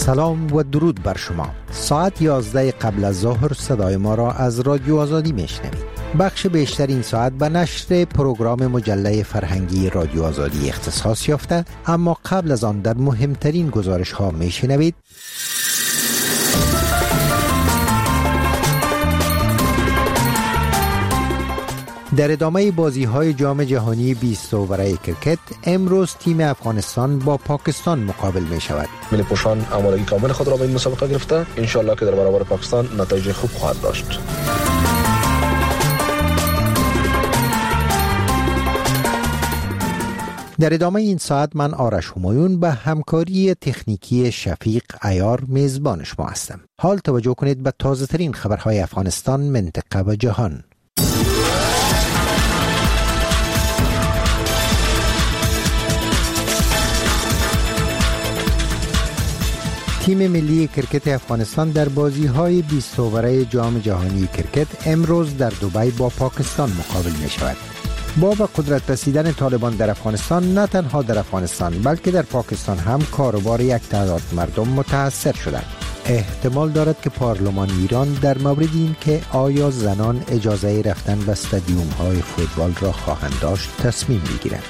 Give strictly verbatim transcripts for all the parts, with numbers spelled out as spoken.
سلام و درود بر شما. ساعت یازده قبل از ظهر صدای ما را از رادیو آزادی میشنوید. بخش بیشتر این ساعت به نشر پروگرام مجله فرهنگی رادیو آزادی اختصاص یافته، اما قبل از آن در مهمترین گزارش ها میشنوید. در ادامه بازی‌های جام جهانی بیست اوور کرکت، امروز تیم افغانستان با پاکستان مقابل می شود. ملی پوشان آمادگی کامل خود را به این مسابقه گرفته، ان شاء الله که در برابر پاکستان نتایج خوب خواهد داشت. در ادامه این ساعت من آرش همایون به همکاری تکنیکی شفیق عیار میزبان شما هستم. حال توجه کنید به تازه ترین خبرهای افغانستان، منطقه و جهان. تیم ملی کرکت افغانستان در بازی‌های بیست اوره جام جهانی کرکت امروز در دبی با پاکستان مقابل می شود. با به قدرت رسیدن طالبان در افغانستان، نه تنها در افغانستان بلکه در پاکستان هم کاروبار یک تعداد مردم متاثر شدند. احتمال دارد که پارلمان ایران در مورد این که آیا زنان اجازه رفتن به استادیوم‌های فوتبال را خواهند داشت تصمیم بگیرند.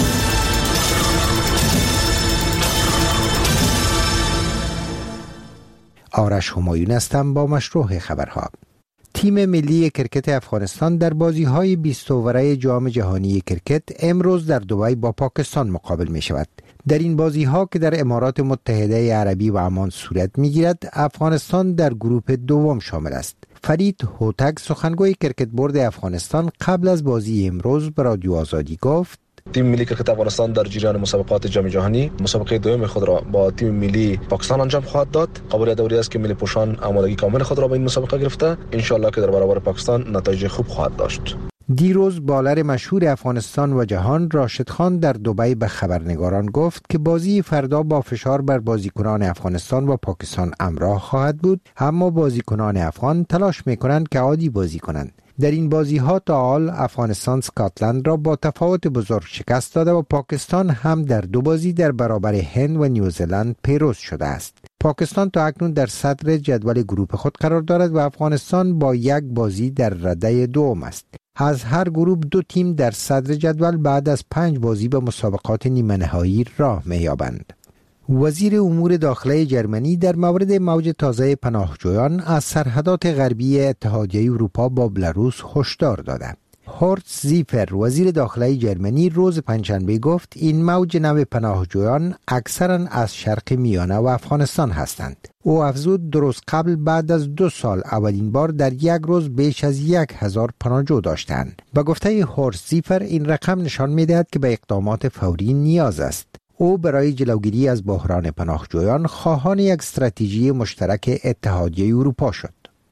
آرش همایون هستم با مشروع خبرها. تیم ملی کرکت افغانستان در بازی‌های بیست اوره جام جهانی کرکت امروز در دبی با پاکستان مقابل می شود. در این بازی‌ها که در امارات متحده عربی و عمان صورت می‌گیرد، افغانستان در گروه دوم شامل است. فرید هوتک، سخنگوی کرکت بورد افغانستان، قبل از بازی امروز به رادیو آزادی گفت: تیم ملی کرکت افغانستان در جریان مسابقات جام جهانی مسابقه دوم خود را با تیم ملی پاکستان انجام خواهد داد. قابل دوری است که ملی پوشان آمادگی کامل خود را به این مسابقه گرفته، ان شاء الله که در برابر پاکستان نتایج خوب خواهد داشت. دیروز بالر مشهور افغانستان و جهان راشد خان در دبی به خبرنگاران گفت که بازی فردا با فشار بر بازیکنان افغانستان و پاکستان همراه خواهد بود، اما بازیکنان افغان تلاش می‌کنند که عادی بازی کنند. در این بازی ها تا حال افغانستان اسکاتلند را با تفاوت بزرگ شکست داده و پاکستان هم در دو بازی در برابر هند و نیوزلند پیروز شده است. پاکستان تا اکنون در صدر جدول گروه خود قرار دارد و افغانستان با یک بازی در رده دوم است. از هر گروه دو تیم در صدر جدول بعد از پنج بازی به مسابقات نیمه نهایی راه می‌یابند. وزیر امور داخلی جرمنی در مورد موج تازه پناهجویان از سرحدات غربی اتحادیه اروپا با بلاروس هشدار داده. هورست زیفر، وزیر داخلی جرمنی، روز پنجشنبه گفت این موج نو پناهجویان اکثرا از شرق میانه و افغانستان هستند. او افزود درست قبل بعد از دو سال اولین بار در یک روز بیش از یک هزار پناهجو داشتند. به گفته هورست زیفر این رقم نشان می‌دهد که به اقدامات فوری نیاز است. او برای جلوگیری از بحران پناهجویان خواهان یک استراتژی مشترک اتحادیه اروپا شد.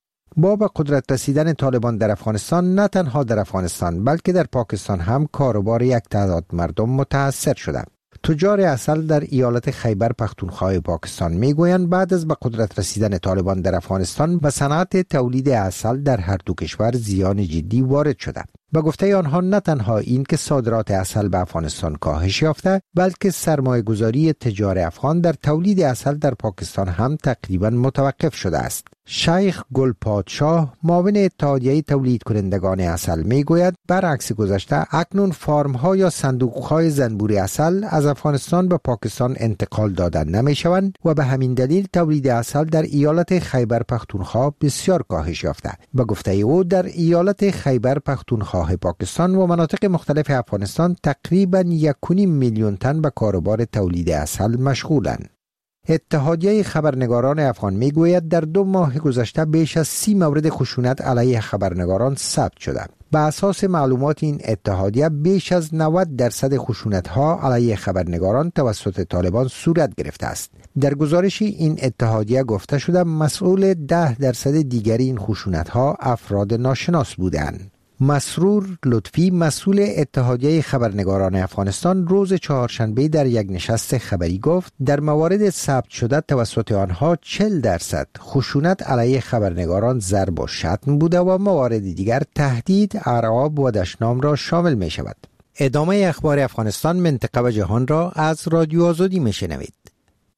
با به قدرت رسیدن طالبان در افغانستان، نه تنها در افغانستان بلکه در پاکستان هم کاروبار یک تعداد مردم متاثر شده. تجار عسل در ایالت خیبر پختونخوا پاکستان میگویند بعد از به قدرت رسیدن طالبان در افغانستان به صنعت تولید عسل در هر دو کشور زیان جدی وارد شده. به گفته آنها نه تنها این که صادرات عسل به افغانستان کاهش یافته، بلکه سرمایه‌گذاری تجار افغان در تولید عسل در پاکستان هم تقریبا متوقف شده است. شیخ گل پادشاه، معاون اتحادیه تولید کنندگان عسل میگوید برعکس گذشته اکنون فارم‌ها یا صندوق‌های زنبور عسل از افغانستان به پاکستان انتقال داده نمی‌شوند و به همین دلیل تولید عسل در ایالت خیبر پختونخوا بسیار کاهش یافته. به گفته او در ایالت خیبر پختونخوا پاکستان و مناطق مختلف افغانستان تقریباً یک و نیم میلیون تن به کاروبار تولید عسل مشغولند. اتحادیه خبرنگاران افغان میگوید در دو ماه گذشته بیش از سی مورد خشونت علیه خبرنگاران ثبت شده. به اساس معلومات این اتحادیه بیش از نود درصد خشونت‌ها علیه خبرنگاران توسط طالبان صورت گرفته است. در گزارشی این اتحادیه گفته شده مسئول ده درصد دیگر این خشونت‌ها افراد ناشناس بودند. مسرور لطفی، مسئول اتحادیه خبرنگاران افغانستان، روز چهارشنبه در یک نشست خبری گفت در موارد ثبت شده توسط آنها چهل درصد خشونت علیه خبرنگاران ضرب و شتم بوده و موارد دیگر تهدید، ارعاب و دشنام را شامل می شود. ادامه اخبار افغانستان، منطقه و جهان را از رادیو آزادی می شنوید.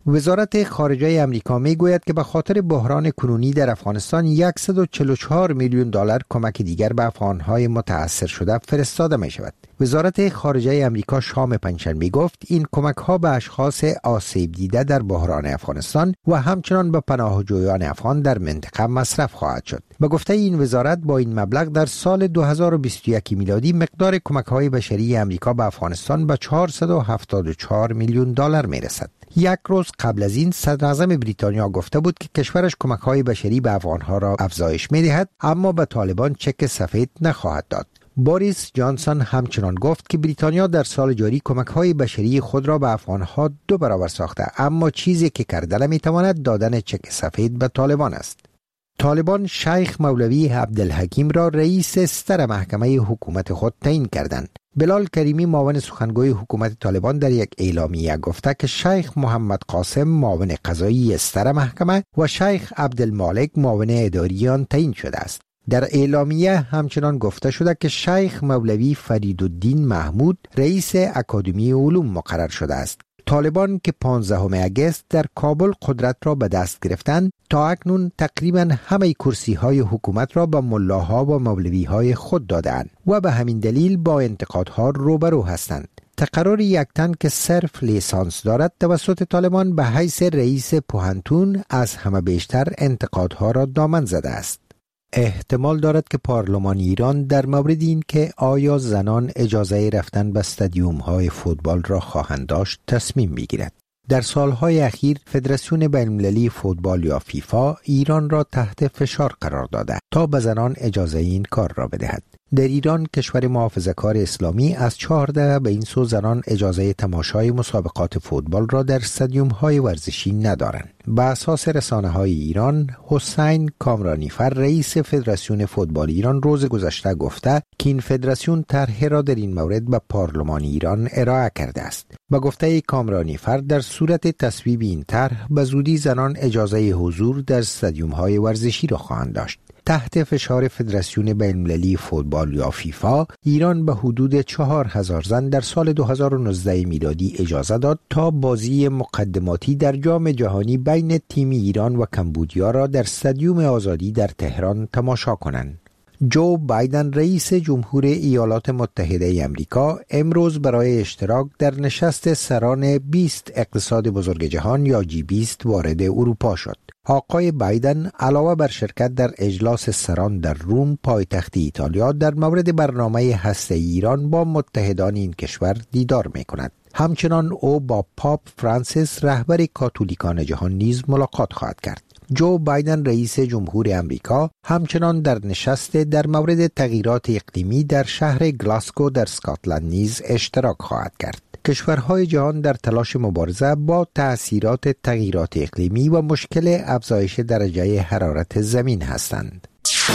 وزارت خارجه امریکا میگوید که به خاطر بحران کنونی در افغانستان صد و چهل و چهار میلیون دلار کمک دیگر به افغانهای متاثر شده فرستاده می شود. وزارت خارجه امریکا شام پنجشنبه گفت این کمک ها به اشخاص آسیب دیده در بحران افغانستان و همچنان به پناهجویان افغان در منطقه مصرف خواهد شد. به گفته این وزارت با این مبلغ در سال دو هزار و بیست و یک میلادی مقدار کمک های بشری امریکا به افغانستان به چهارصد و هفتاد و چهار میلیون دلار می رسد. یک روز قبل از این صدر اعظم بریتانیا گفته بود که کشورش کمک های بشری به افغانها را افزایش می دهد، اما به طالبان چک سفید نخواهد داد. بوریس جانسون همچنان گفت که بریتانیا در سال جاری کمک‌های بشری خود را به افغان‌ها دو برابر ساخته، اما چیزی که کرده نمی‌تواند دادن چک سفید به طالبان است. طالبان شیخ مولوی عبدالحکیم را رئیس ستر محکمه حکومت خود تعیین کردند. بلال کریمی معاون سخنگوی حکومت طالبان در یک اعلامیه گفته که شیخ محمد قاسم معاون قضایی ستر محکمه و شیخ عبدالمالک معاون اداری آن تعیین شده است. در اعلامیه همچنان گفته شده که شیخ مولوی فریدالدین محمود رئیس اکادمی علوم مقرر شده است. طالبان که پانزدهم آگوست در کابل قدرت را به دست گرفتند، تا اکنون تقریبا همه کرسی های حکومت را به ملاها و مولوی های خود دادند و به همین دلیل با انتقادها روبرو هستند. تقرر یک تن که صرف لیسانس دارد توسط طالبان به حیث رئیس پوهنتون از همه بیشتر انتقادها را دامن زده است. احتمال دارد که پارلمان ایران در مورد این که آیا زنان اجازه رفتن به استادیوم های فوتبال را خواهند داشت تصمیم بگیرد. در سالهای اخیر فدراسیون بین‌المللی فوتبال یا فیفا ایران را تحت فشار قرار داده تا به زنان اجازه این کار را بدهد. در ایران کشور محافظه‌کار اسلامی از چهارده به این سو زنان اجازه تماشای مسابقات فوتبال را در استادیوم‌های ورزشی ندارند. به اساس رسانه‌های ایران، حسین کامرانیفر رئیس فدراسیون فوتبال ایران روز گذشته گفته که این فدراسیون طرح را در این مورد به پارلمان ایران ارائه کرده است. به گفته کامرانیفر در صورت تصویب این طرح به زودی زنان اجازه حضور در استادیوم‌های ورزشی را خواهند داشت. تحت فشار فدراسیون بین‌المللی فوتبال یا فیفا، ایران به حدود چهار هزار زن در سال دو هزار و نوزده میلادی اجازه داد تا بازی مقدماتی در جام جهانی بین تیم ایران و کمبودیا را در استادیوم آزادی در تهران تماشا کنند. جو بایدن رئیس جمهور ایالات متحده امریکا امروز برای اشتراک در نشست سران بیست اقتصاد بزرگ جهان یا جی بیست وارد اروپا شد. آقای بایدن علاوه بر شرکت در اجلاس سران در روم پایتخت ایتالیا در مورد برنامه هسته‌ای ایران با متحدان این کشور دیدار می‌کند. همچنان او با پاپ فرانسیس رهبر کاتولیکان جهان نیز ملاقات خواهد کرد. جو بایدن رئیس جمهور امریکا همچنان در نشست در مورد تغییرات اقلیمی در شهر گلاسگو در اسکاتلند نیز اشتراک خواهد کرد. کشورهای جهان در تلاش مبارزه با تأثیرات تغییرات اقلیمی و مشکل افزایش درجه حرارت زمین هستند.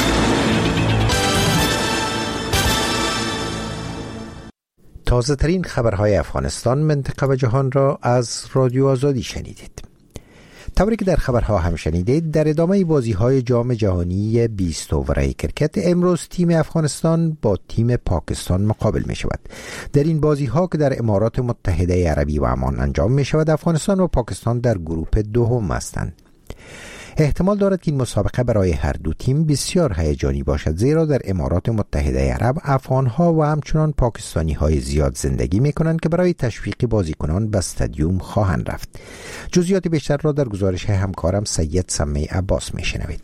تازه ترین خبرهای افغانستان، منطقه و جهان را از رادیو آزادی شنیدید. طوری که در خبرها هم شنیدید، در ادامه بازی‌های جام جهانی بیست اوور کرکت امروز تیم افغانستان با تیم پاکستان مقابل می شود. در این بازی‌ها که در امارات متحده عربی و عمان انجام می شود، افغانستان و پاکستان در گروه دوم هستند. احتمال دارد که این مسابقه برای هر دو تیم بسیار هیجانی باشد، زیرا در امارات متحده عرب افغان‌ها و همچنان پاکستانی‌های زیاد زندگی می‌کنند که برای تشویق بازیکنان به استادیوم خواهند رفت. جزئیات بیشتر را در گزارش همکارم سید سمی عباس می‌شنوید.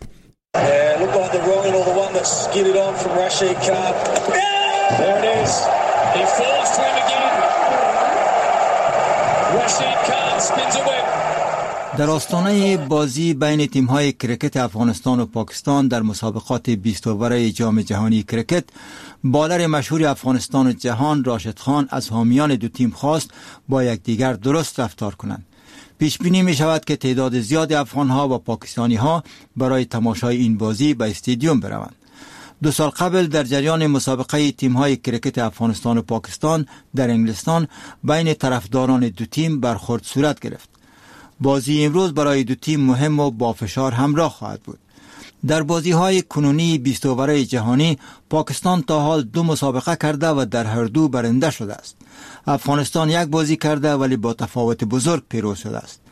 در آستانه بازی بین تیم‌های کرکت افغانستان و پاکستان در مسابقات بیست اوور جام جهانی کرکت، بالر مشهور افغانستان و جهان راشد خان از حامیان دو تیم خواست با یکدیگر درست رفتار کنند. پیش بینی می شود که تعداد زیاد افغان‌ها و پاکستانی‌ها برای تماشای این بازی به استادیوم بروند. دو سال قبل در جریان مسابقه تیم‌های کرکت افغانستان و پاکستان در انگلستان بین طرفداران دو تیم برخورد صورت گرفت. بازی امروز برای دو تیم مهم و با فشار همراه خواهد بود. در بازی‌های کنونی بیست اوور جهانی پاکستان تا حال دو مسابقه کرده و در هر دو برنده شده است. افغانستان یک بازی کرده ولی با تفاوت بزرگ پیروز شده است.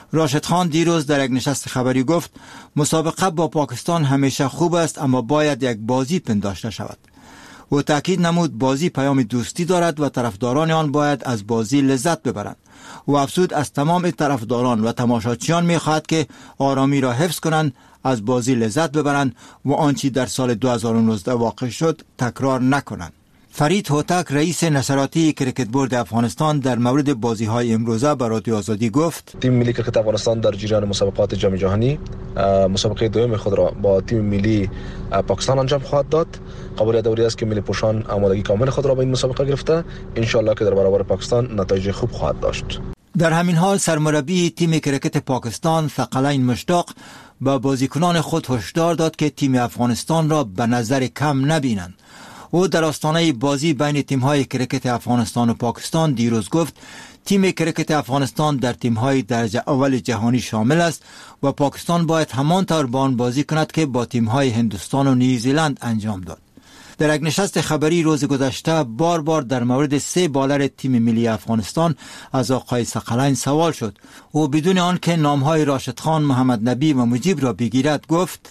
راشد خان دیروز در یک نشست خبری گفت مسابقه با پاکستان همیشه خوب است، اما باید یک بازی پنداشته شود. او تاکید نمود بازی پیام دوستی دارد و طرفداران آن باید از بازی لذت ببرند. او افزود از تمام طرفداران و تماشاچیان می‌خواهد که آرامی را حفظ کنند، از بازی لذت ببرند و آنچه در سال دو هزار و نوزده واقع شد تکرار نکنند. فرید هوتک رئیس نشراتی کریکت بورد افغانستان در مورد بازی‌های امروزه به رادیو آزادی گفت تیم ملی کریکت افغانستان در جریان مسابقات جام جهانی مسابقه دوم خود را با تیم ملی پاکستان انجام خواهد داد. قبول دوری است که ملی پوشان آمادگی کامل خود را به این مسابقه گرفته، ان شاء الله که در برابر پاکستان نتایج خوب خواهد داشت. در همین حال سرمربی تیم کریکت پاکستان ثقلین مشتاق با بازیکنان خود هشدار داد که تیم افغانستان را به نظر کم نبینند. او در آستانه بازی بین تیم‌های کریکت افغانستان و پاکستان دیروز گفت تیم کریکت افغانستان در تیم‌های درجه اول جهانی شامل است و پاکستان باید همان طور با آن بازی کند که با تیم‌های هندوستان و نیوزیلند انجام داد. در یک نشست خبری روز گذشته بار بار در مورد سه بالر تیم ملی افغانستان از آقای ثقلین سوال شد. او بدون آن که نام‌های راشد خان، محمد نبی و مجیب را بگیرد گفت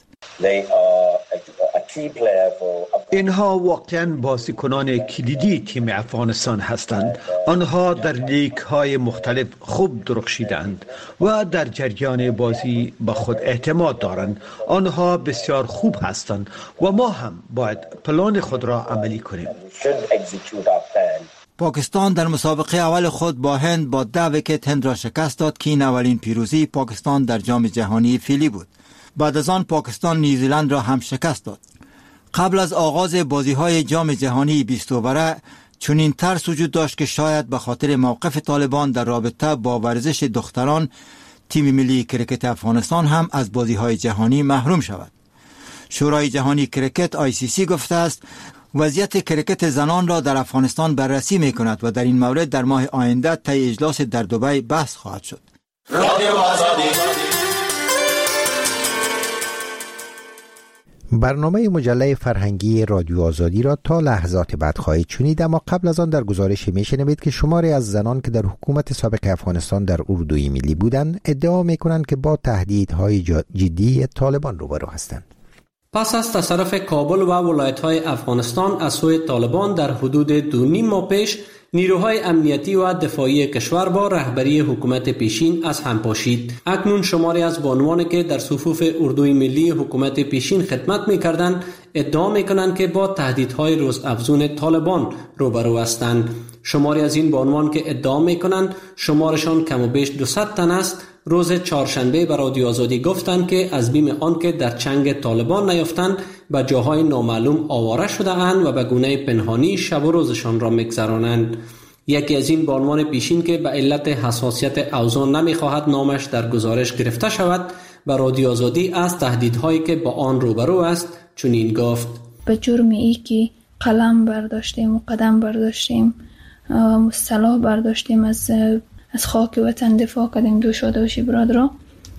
اینها واقعا بازیکنان کلیدی تیم افغانستان هستند. آنها در لیگ های مختلف خوب درخشیدند و در جریان بازی به خود اعتماد دارند. آنها بسیار خوب هستند و ما هم باید پلان خود را عملی کنیم. پاکستان در مسابقه اول خود با هند با ده ویکت هند را شکست داد که این اولین پیروزی پاکستان در جام جهانی فیلی بود. بعد از آن پاکستان نیوزیلند را هم شکست داد. قبل از آغاز بازی‌های جام جهانی بیست اووره چنین ترس وجود داشت که شاید به خاطر موقف طالبان در رابطه با ورزش دختران تیم ملی کریکت افغانستان هم از بازی‌های جهانی محروم شود. شورای جهانی کریکت آی سی سی گفته است وضعیت کریکت زنان را در افغانستان بررسی می‌کند و در این مورد در ماه آینده طی اجلاس در دبی بحث خواهد شد. برنامه مجله فرهنگی رادیو آزادی را تا لحظات بعد خواهید شنید، اما قبل از آن در گزارش میشنوید که شماری از زنان که در حکومت سابق افغانستان در اردوی ملی بودند ادعا میکنند که با تهدیدهای جدی طالبان روبرو هستند. پس از تصرف کابل و ولایت‌های افغانستان از سوی طالبان در حدود دو نیم ماه پیش، نیروهای امنیتی و دفاعی کشور با رهبری حکومت پیشین از هم پاشید. اکنون شماری از بانوانی که در صفوف اردوی ملی حکومت پیشین خدمت می‌کردند ادعا می‌کنند که با تهدیدهای روزافزون طالبان روبرو هستند. شماری از این بانوان که ادعا می‌کنند شمارشان کم و بیش دویست تن است، روز چهارشنبه به رادیو آزادی گفتند که از بیم آن که در چنگ طالبان نیفتند به جاهای نامعلوم آواره شده اند و به گونه پنهانی شب و روزشان را می‌گذرانند. یکی از این بانوان پیشین که به علت حساسیت اوزان نمی‌خواهد نامش در گزارش گرفته شود به رادیو آزادی از تهدیدهایی که با آن روبرو است چنین گفت: به جرم ای که قلم برداشتیم و قدم برداشتیم و مصطلح برداشتیم از از خاک وطن دفاع کردیم دو شاده باشی برادرها،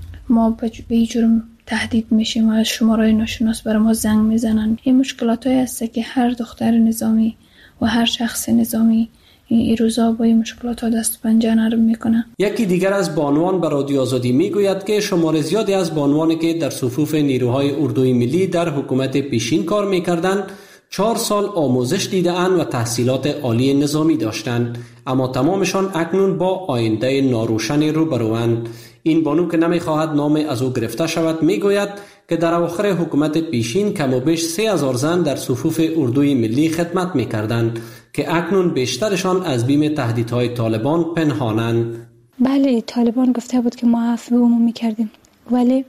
ما به این جرم تهدید میشیم و از شمارهای ناشناس برای ما زنگ میزنن. این مشکلات هایی هست که هر دختر نظامی و هر شخص نظامی این روزا با این مشکلات ها دست پنجه نرم میکنه. یکی دیگر از بانوان به رادیو آزادی میگوید که شمار زیادی از بانوانی که در صفوف نیروهای اردوی ملی در حکومت پیشین کار میکردند چهار سال آموزش دیده‌اند و تحصیلات عالی نظامی داشتند، اما تمامشان اکنون با آینده ناروشنی روبروند. این بانو که نمیخواهد نام از او گرفته شود میگوید که در اواخر حکومت پیشین کم و بیش سه هزار زن در صفوف اردوی ملی خدمت میکردند که اکنون بیشترشان از بیم تهدیدهای طالبان پنهانند. بله، طالبان گفته بود که ما عفو عمومی میکردیم، ولی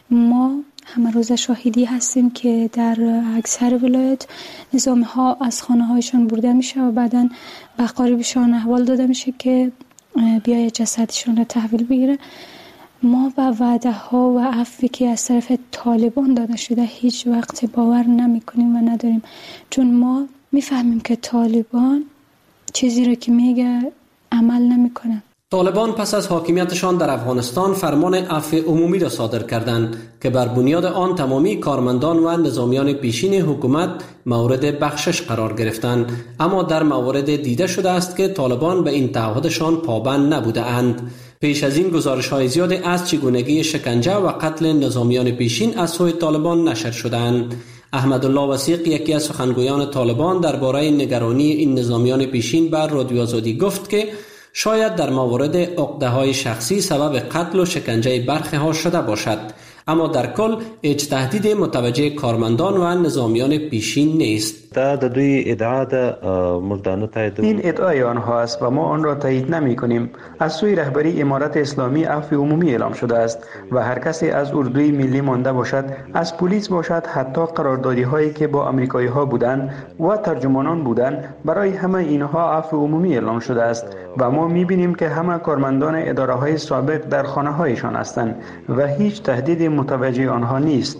ما همه روز شاهدی هستیم که در اکثر ولایت نظامی ها از خانه هایشان برده میشه و بعداً به اقاربشان احوال داده میشه که بیای جسدشان را تحویل بگیره. ما به وعده ها و عفوی که از طرف طالبان داده شده هیچ وقت باور نمی کنیم و نداریم، چون ما میفهمیم که طالبان چیزی را که میگه عمل نمی کنه. طالبان پس از حاکمیتشان در افغانستان فرمان عفو عمومی را صادر کردند که بر بنیاد آن تمامی کارمندان و نظامیان پیشین حکومت مورد بخشش قرار گرفتند، اما در موارد دیده شده است که طالبان به این تعهدشان پابند نبوده اند. پیش از این گزارش‌های زیادی از چگونگی شکنجه و قتل نظامیان پیشین از سوی طالبان نشر شدند. احمدالله وثیق، یکی از سخنگویان طالبان، درباره نگرانی این نظامیان پیشین بر رادیو آزادی گفت که شاید در موارد عقده‌های شخصی سبب قتل و شکنجه برخی ها شده باشد، اما در کل هیچ تهدید متوجه کارمندان و نظامیان پیشین نیست. این ادعای آنها است و ما آن را تایید نمی کنیم. از سوی رهبری امارت اسلامی عفو عمومی اعلام شده است و هر کسی از اردوی ملی مانده باشد، از پلیس باشد، حتی قراردادی هایی که با امریکایی ها بودند و ترجمانان بودند، برای همه اینها عفو عمومی اعلام شده است و ما می بینیم که همه کارمندان اداره های سابق در خانه هایشان هستند و هیچ تهدید متوجه آنها نیست.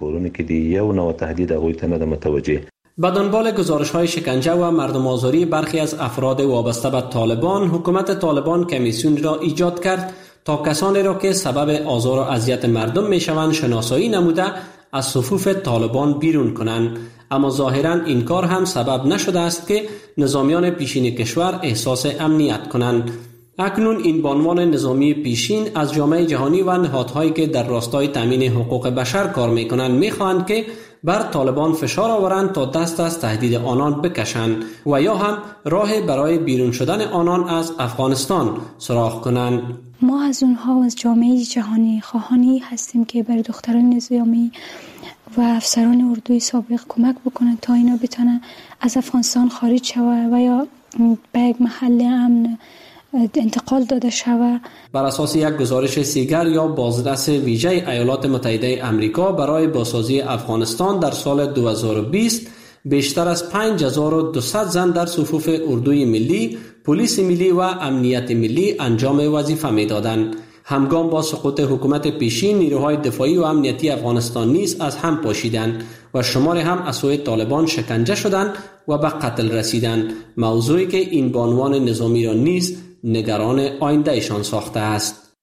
به دنبال گزارش‌های شکنجه و مردم آزاری برخی از افراد وابسته به طالبان، حکومت طالبان کمیسیون را ایجاد کرد تا کسانی را که سبب آزار و اذیت مردم میشوند شناسایی نموده از صفوف طالبان بیرون کنند، اما ظاهراً این کار هم سبب نشده است که نظامیان پیشین کشور احساس امنیت کنند. اکنون این بانوان نظامی پیشین از جامعه جهانی و نهادهایی که در راستای تامین حقوق بشر کار میکنند میخواهند که بر طالبان فشار آورند تا دست از تهدید آنان بکشند و یا هم راه برای بیرون شدن آنان از افغانستان سراغ کنند. ما از اونها از جامعه جهانی خواهانی هستیم که بر دختران نظامی و افسران اردوی سابق کمک بکنند تا اینا بتونن از افغانستان خارج شوند و یا به یک محل امن انتقال داده شود. بر اساس یک گزارش سیگر یا بازرس ویژه ایالات متحده آمریکا برای بازسازی افغانستان در سال دو هزار و بیست بیشتر از پنج هزار و دویست زن در صفوف اردوی ملی، پلیس ملی و امنیت ملی انجام وظیفه می‌دادند. همگام با سقوط حکومت پیشین، نیروهای دفاعی و امنیتی افغانستان نیز از هم پاشیدند و شماری هم از سوی طالبان شکنجه شدند و به قتل رسیدند، موضوعی که این بانوان نظامی را نیز نگران آینده ایشان ساخته است.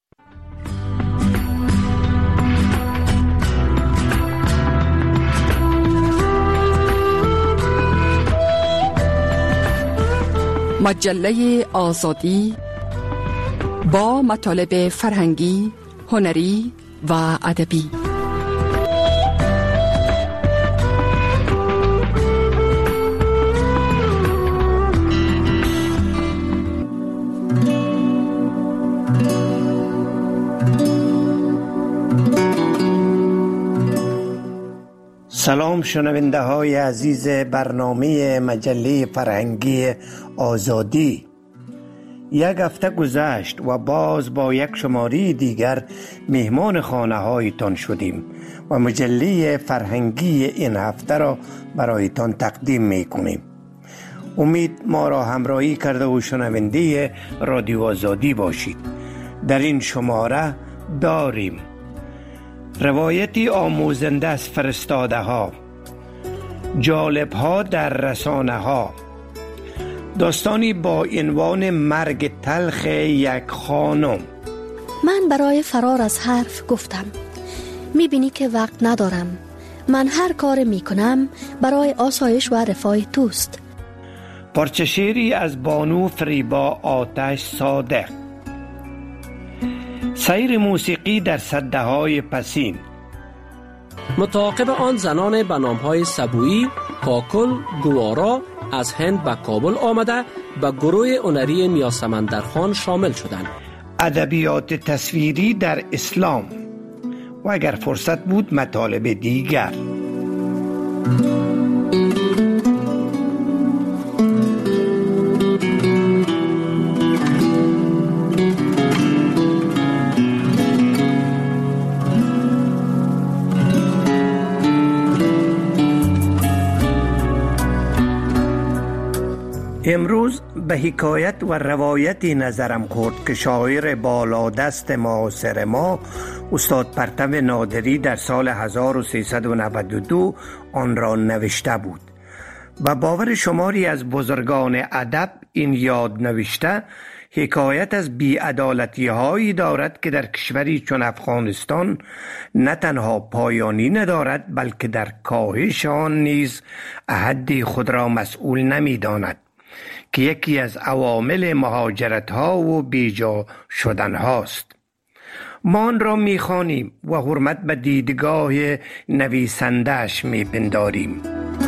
مجله آزادی با مطالب فرهنگی، هنری و ادبی. سلام شنونده های عزیز برنامه مجله فرهنگی آزادی. یک هفته گذشت و باز با یک شماره دیگر مهمان خانه هایتان شدیم و مجله فرهنگی این هفته را برایتان تقدیم می کنیم. امید ما را همراهی کرده و شنونده رادیو آزادی باشید. در این شماره داریم روایتی آموزنده از فرستاده ها، جالب ها در رسانه ها، داستانی با عنوان مرگ تلخ یک خانم. من برای فرار از حرف گفتم میبینی که وقت ندارم، من هر کار میکنم برای آسایش و رفاه توست. پارچه شعری از بانو فریبا آتش صادق. سیر موسیقی در سده های پسین. متعاقب آن زنان به نام‌های سبویی، کاکل، گوارا از هند به کابل آمده به گروه هنری نیاسمندرخان شامل شدند. ادبیات تصویری در اسلام و اگر فرصت بود مطالب دیگر. امروز به حکایت و روایتی نظرم خورد که شاعر بالادست معاصر ما استاد پرتو نادری در سال هزار و سیصد و نود و دو آن را نوشته بود و باور شماری از بزرگان ادب این یاد نوشته حکایت از بی‌عدالتی هایی دارد که در کشوری چون افغانستان نه تنها پایانی ندارد بلکه در کاهش آن نیز احدی خود را مسئول نمی داند که یکی از عوامل مهاجرت ها و بیجا شدن هاست. ما آن را می خوانیم و حرمت به دیدگاه نویسنده‌اش می پنداریم.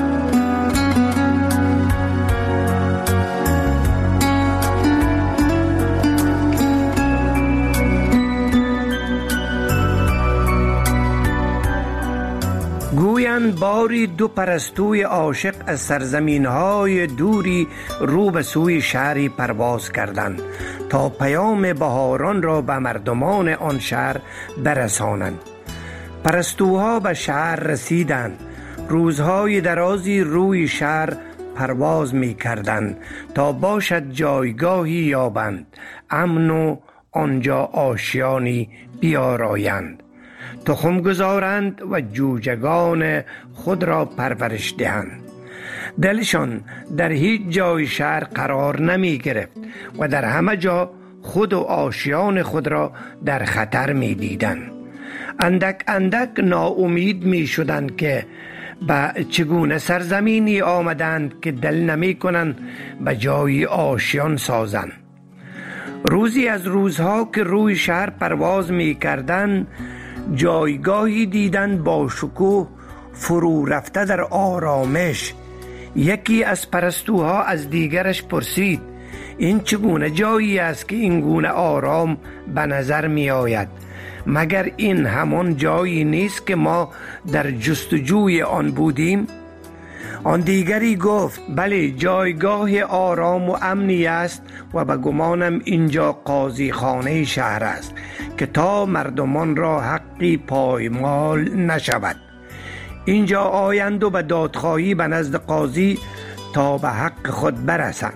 گویند باری دو پرستوی عاشق از سرزمین‌های دوری رو به سوی شهری پرواز کردند تا پیام بهاران را به مردمان آن شهر برسانند. پرستوها به شهر رسیدند. روزهای درازی روی شهر پرواز می کردند تا باشد جایگاهی یابند، امن و آنجا آشیانی بیارایند، تخم گذارند و جوجگان خود را پرورش دهند. دلشان در هیچ جای شهر قرار نمی گرفت و در همه جا خود و آشیان خود را در خطر می دیدند. اندک اندک ناامید می شدند که به چگونه سرزمینی آمدند که دل نمی کنند به جای آشیان سازند. روزی از روزها که روی شهر پرواز می کردند جایگاهی دیدند با شکوه فرو رفته در آرامش. یکی از پرستوها از دیگرش پرسید این چگونه جایی است که این گونه آرام به نظر می آید؟ مگر این همان جایی نیست که ما در جستجوی آن بودیم؟ آن دیگری گفت بله، جایگاه آرام و امنی است و به گمانم اینجا قاضی خانه شهر است که تا مردمان را حقی پایمال نشود اینجا آیند و به دادخواهی به نزد قاضی تا به حق خود برسند.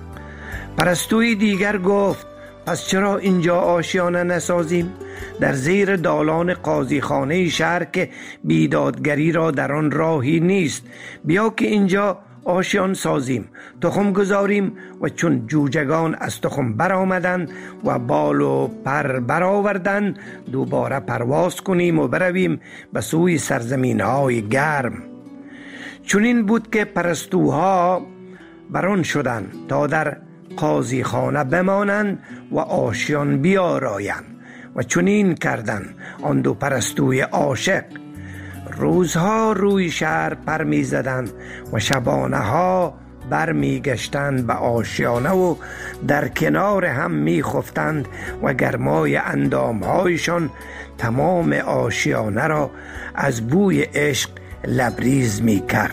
پرستوی دیگر گفت پس چرا اینجا آشیانه نسازیم؟ در زیر دالان قاضی خانه شهر که بیدادگری را در آن راهی نیست، بیا که اینجا آشیان سازیم، تخم گذاریم و چون جوجگان از تخم برآمدند و بال و پر برآوردند دوباره پرواز کنیم و برویم به سوی سرزمین های گرم. چون این بود که پرستوها بران شدند تا در قاضی خانه بمانند و آشیان بیارایند و چنین کردند. آن دو پرستوی عاشق روزها روی شهر پر می زدند و شبانه ها بر می گشتند به آشیانه و در کنار هم می خفتند و گرمای اندامهایشان تمام آشیانه را از بوی عشق لبریز می کرد.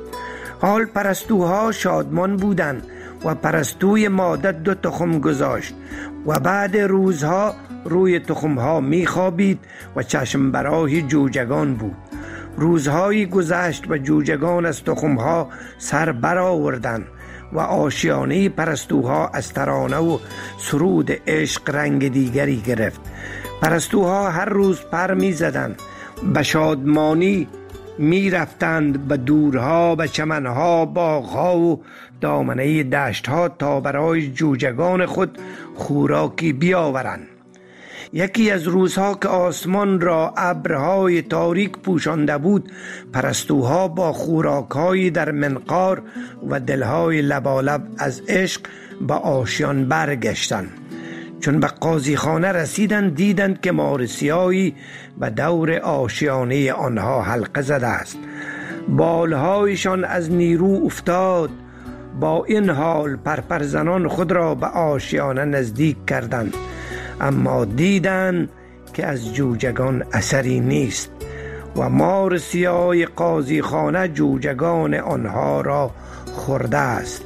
حال پرستوها شادمان بودند و پرستوی ماده دو تخم گذاشت و بعد روزها روی تخمها می خوابید و چشم برای جوجگان بود. روزهایی گذشت و جوجگان از تخمها سر برآوردند و آشیانه پرستوها از ترانه و سرود عشق رنگ دیگری گرفت. پرستوها هر روز پر می زدند، به شادمانی می رفتند به دورها، به چمنها، باغها و دامنه دشتها تا برای جوجگان خود خوراکی بیاورند. یکی از روزها که آسمان را ابرهای تاریک پوشانده بود، پرستوها با خوراک‌های در منقار و دلهای لبالب از عشق به آشیان برگشتند. چون به قاضی خانه رسیدند دیدند که مارسیایی به دور آشیانه آنها حلقه زده است. بالهایشان از نیرو افتاد. با این حال پرپرزنان خود را به آشیانه نزدیک کردند، اما دیدند که از جوجگان اثری نیست و مار سیاه قاضی خانه جوجگان آنها را خورده است.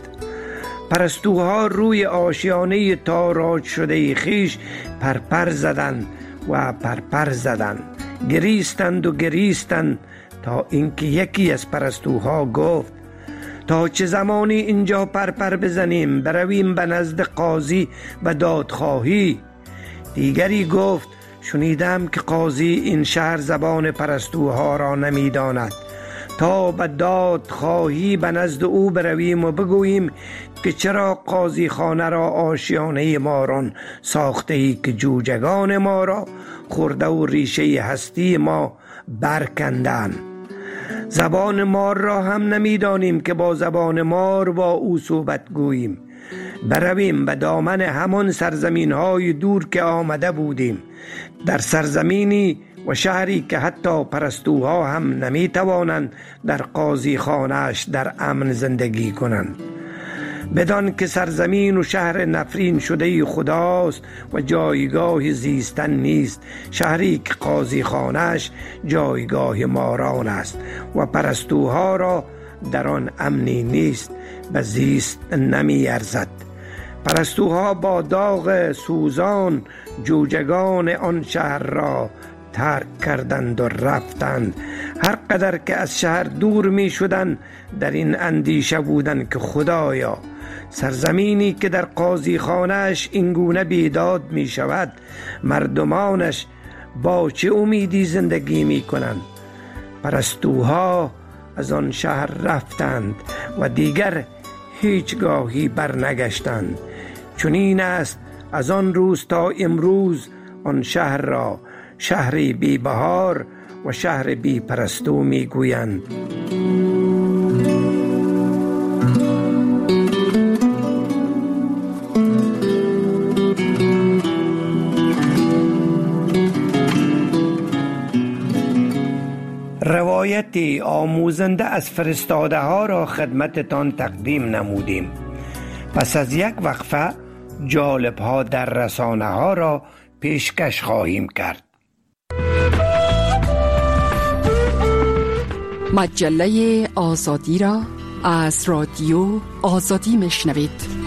پرستوها روی آشیانه تاراج شده خیش پرپر زدند و پرپر زدند، گریستند و گریستند تا اینکه یکی از پرستوها گفت تا چه زمانی اینجا پرپر بزنیم؟ برویم به نزد قاضی و دادخواهی. دیگری گفت شنیدم که قاضی این شهر زبان پرستوها را نمی داند، تا به داد خواهی به نزد او برویم و بگوییم که چرا قاضی خانه را آشیانه ماران ساخته ای که جوجگان ما را خورده و ریشه هستی ما برکندن. زبان مار را هم نمیدانیم که با زبان مار با او صحبت گوییم. برویم به دامن همان سرزمین های دور که آمده بودیم، در سرزمینی و شهری که حتی پرستوها هم نمی توانند در قاضی خانه‌اش در امن زندگی کنند. بدان که سرزمین و شهر نفرین شده خداست و جایگاه زیستن نیست، شهری که قاضی خانه‌اش جایگاه ماران است و پرستوها را در آن امنی نیست، به زیست نمی ارزد. پرستوها با داغ سوزان جوجگان آن شهر را ترک کردند و رفتند. هر قدر که از شهر دور می شدند در این اندیشه بودند که خدایا، سرزمینی که در قاضی خانه‌اش اینگونه بیداد می شود، مردمانش با چه امیدی زندگی می کنند؟ پرستوها از آن شهر رفتند و دیگر هیچگاهی برنگشتند. چنین است از آن روز تا امروز آن شهر را شهری بی بهار و شهر بی پرستو می گویند. روایتی آموزنده از فرستاده ها را خدمتتان تقدیم نمودیم. پس از یک وقفه جالب ها در رسانه ها را پیشکش خواهیم کرد. مجله آزادی را از رادیو آزادی میشنوید.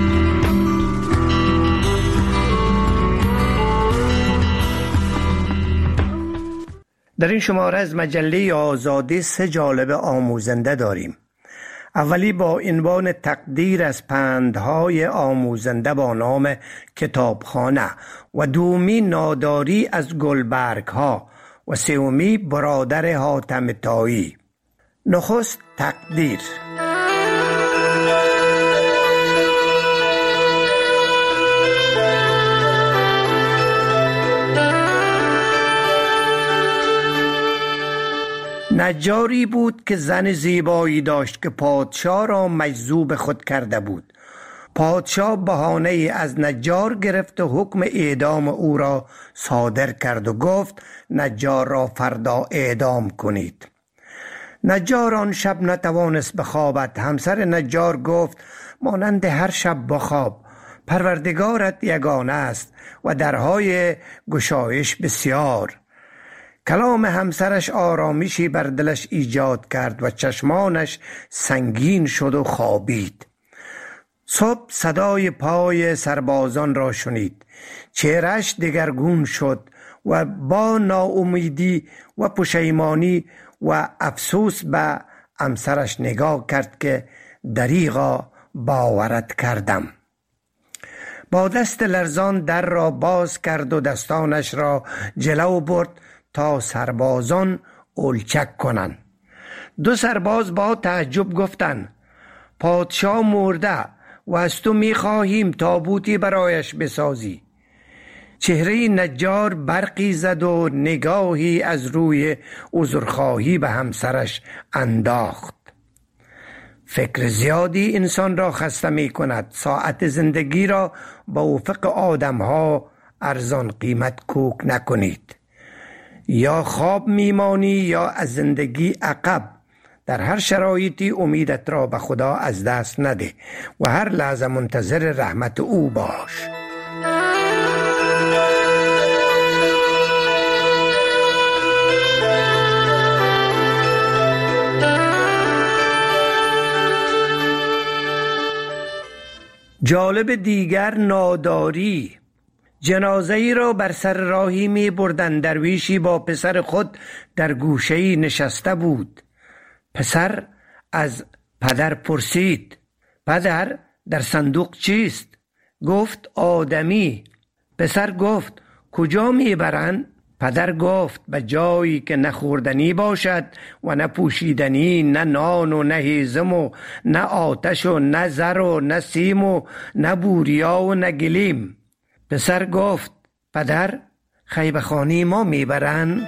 در این شماره از مجله آزادی سه جالب آموزنده داریم. اولی با عنوان تقدیر از پندهای آموزنده با نام کتابخانه و دومی ناداری از گلبرگ ها و سومی برادر حاتم طایی. نخست تقدیر. نجاری بود که زن زیبایی داشت که پادشاه را مجذوب خود کرده بود. پادشاه بهانه از نجار گرفت و حکم اعدام او را صادر کرد و گفت نجار را فردا اعدام کنید. نجار آن شب نتوانست بخوابد. همسر نجار گفت مانند هر شب بخواب، پروردگارت یگانه است و درهای گشایش بسیار. کلام همسرش آرامشی بر دلش ایجاد کرد و چشمانش سنگین شد و خوابید. صبح صدای پای سربازان را شنید. چهرهش دگرگون شد و با ناامیدی و پشیمانی و افسوس به همسرش نگاه کرد که دریغا باورت کردم. با دست لرزان در را باز کرد و دستانش را جلو برد تا سربازان اولچک کنند. دو سرباز با تعجب گفتند پادشاه مرده و از تو می‌خواهیم تابوتی برایش بسازی. چهره نجار برقی زد و نگاهی از روی عذرخواهی به همسرش انداخت. فکر زیادی انسان را خسته می کند. ساعت زندگی را با افق آدم ها ارزان قیمت کوک نکنید. یا خواب میمانی یا از زندگی عقب. در هر شرایطی امیدت را به خدا از دست نده و هر لحظه منتظر رحمت او باش. جالب دیگر ناداری. جنازه ای را بر سر راهی می بردن. درویشی با پسر خود در گوشه‌ای نشسته بود. پسر از پدر پرسید پدر در صندوق چیست؟ گفت آدمی. پسر گفت کجا می برن؟ پدر گفت به جایی که نه خوردنی باشد و نه پوشیدنی، نه نان و نه هیزم و نه آتش و نه زر و نه سیم و نه بوریا و نه گلیم. پسر گفت پدر خیبه خانه ما میبرن؟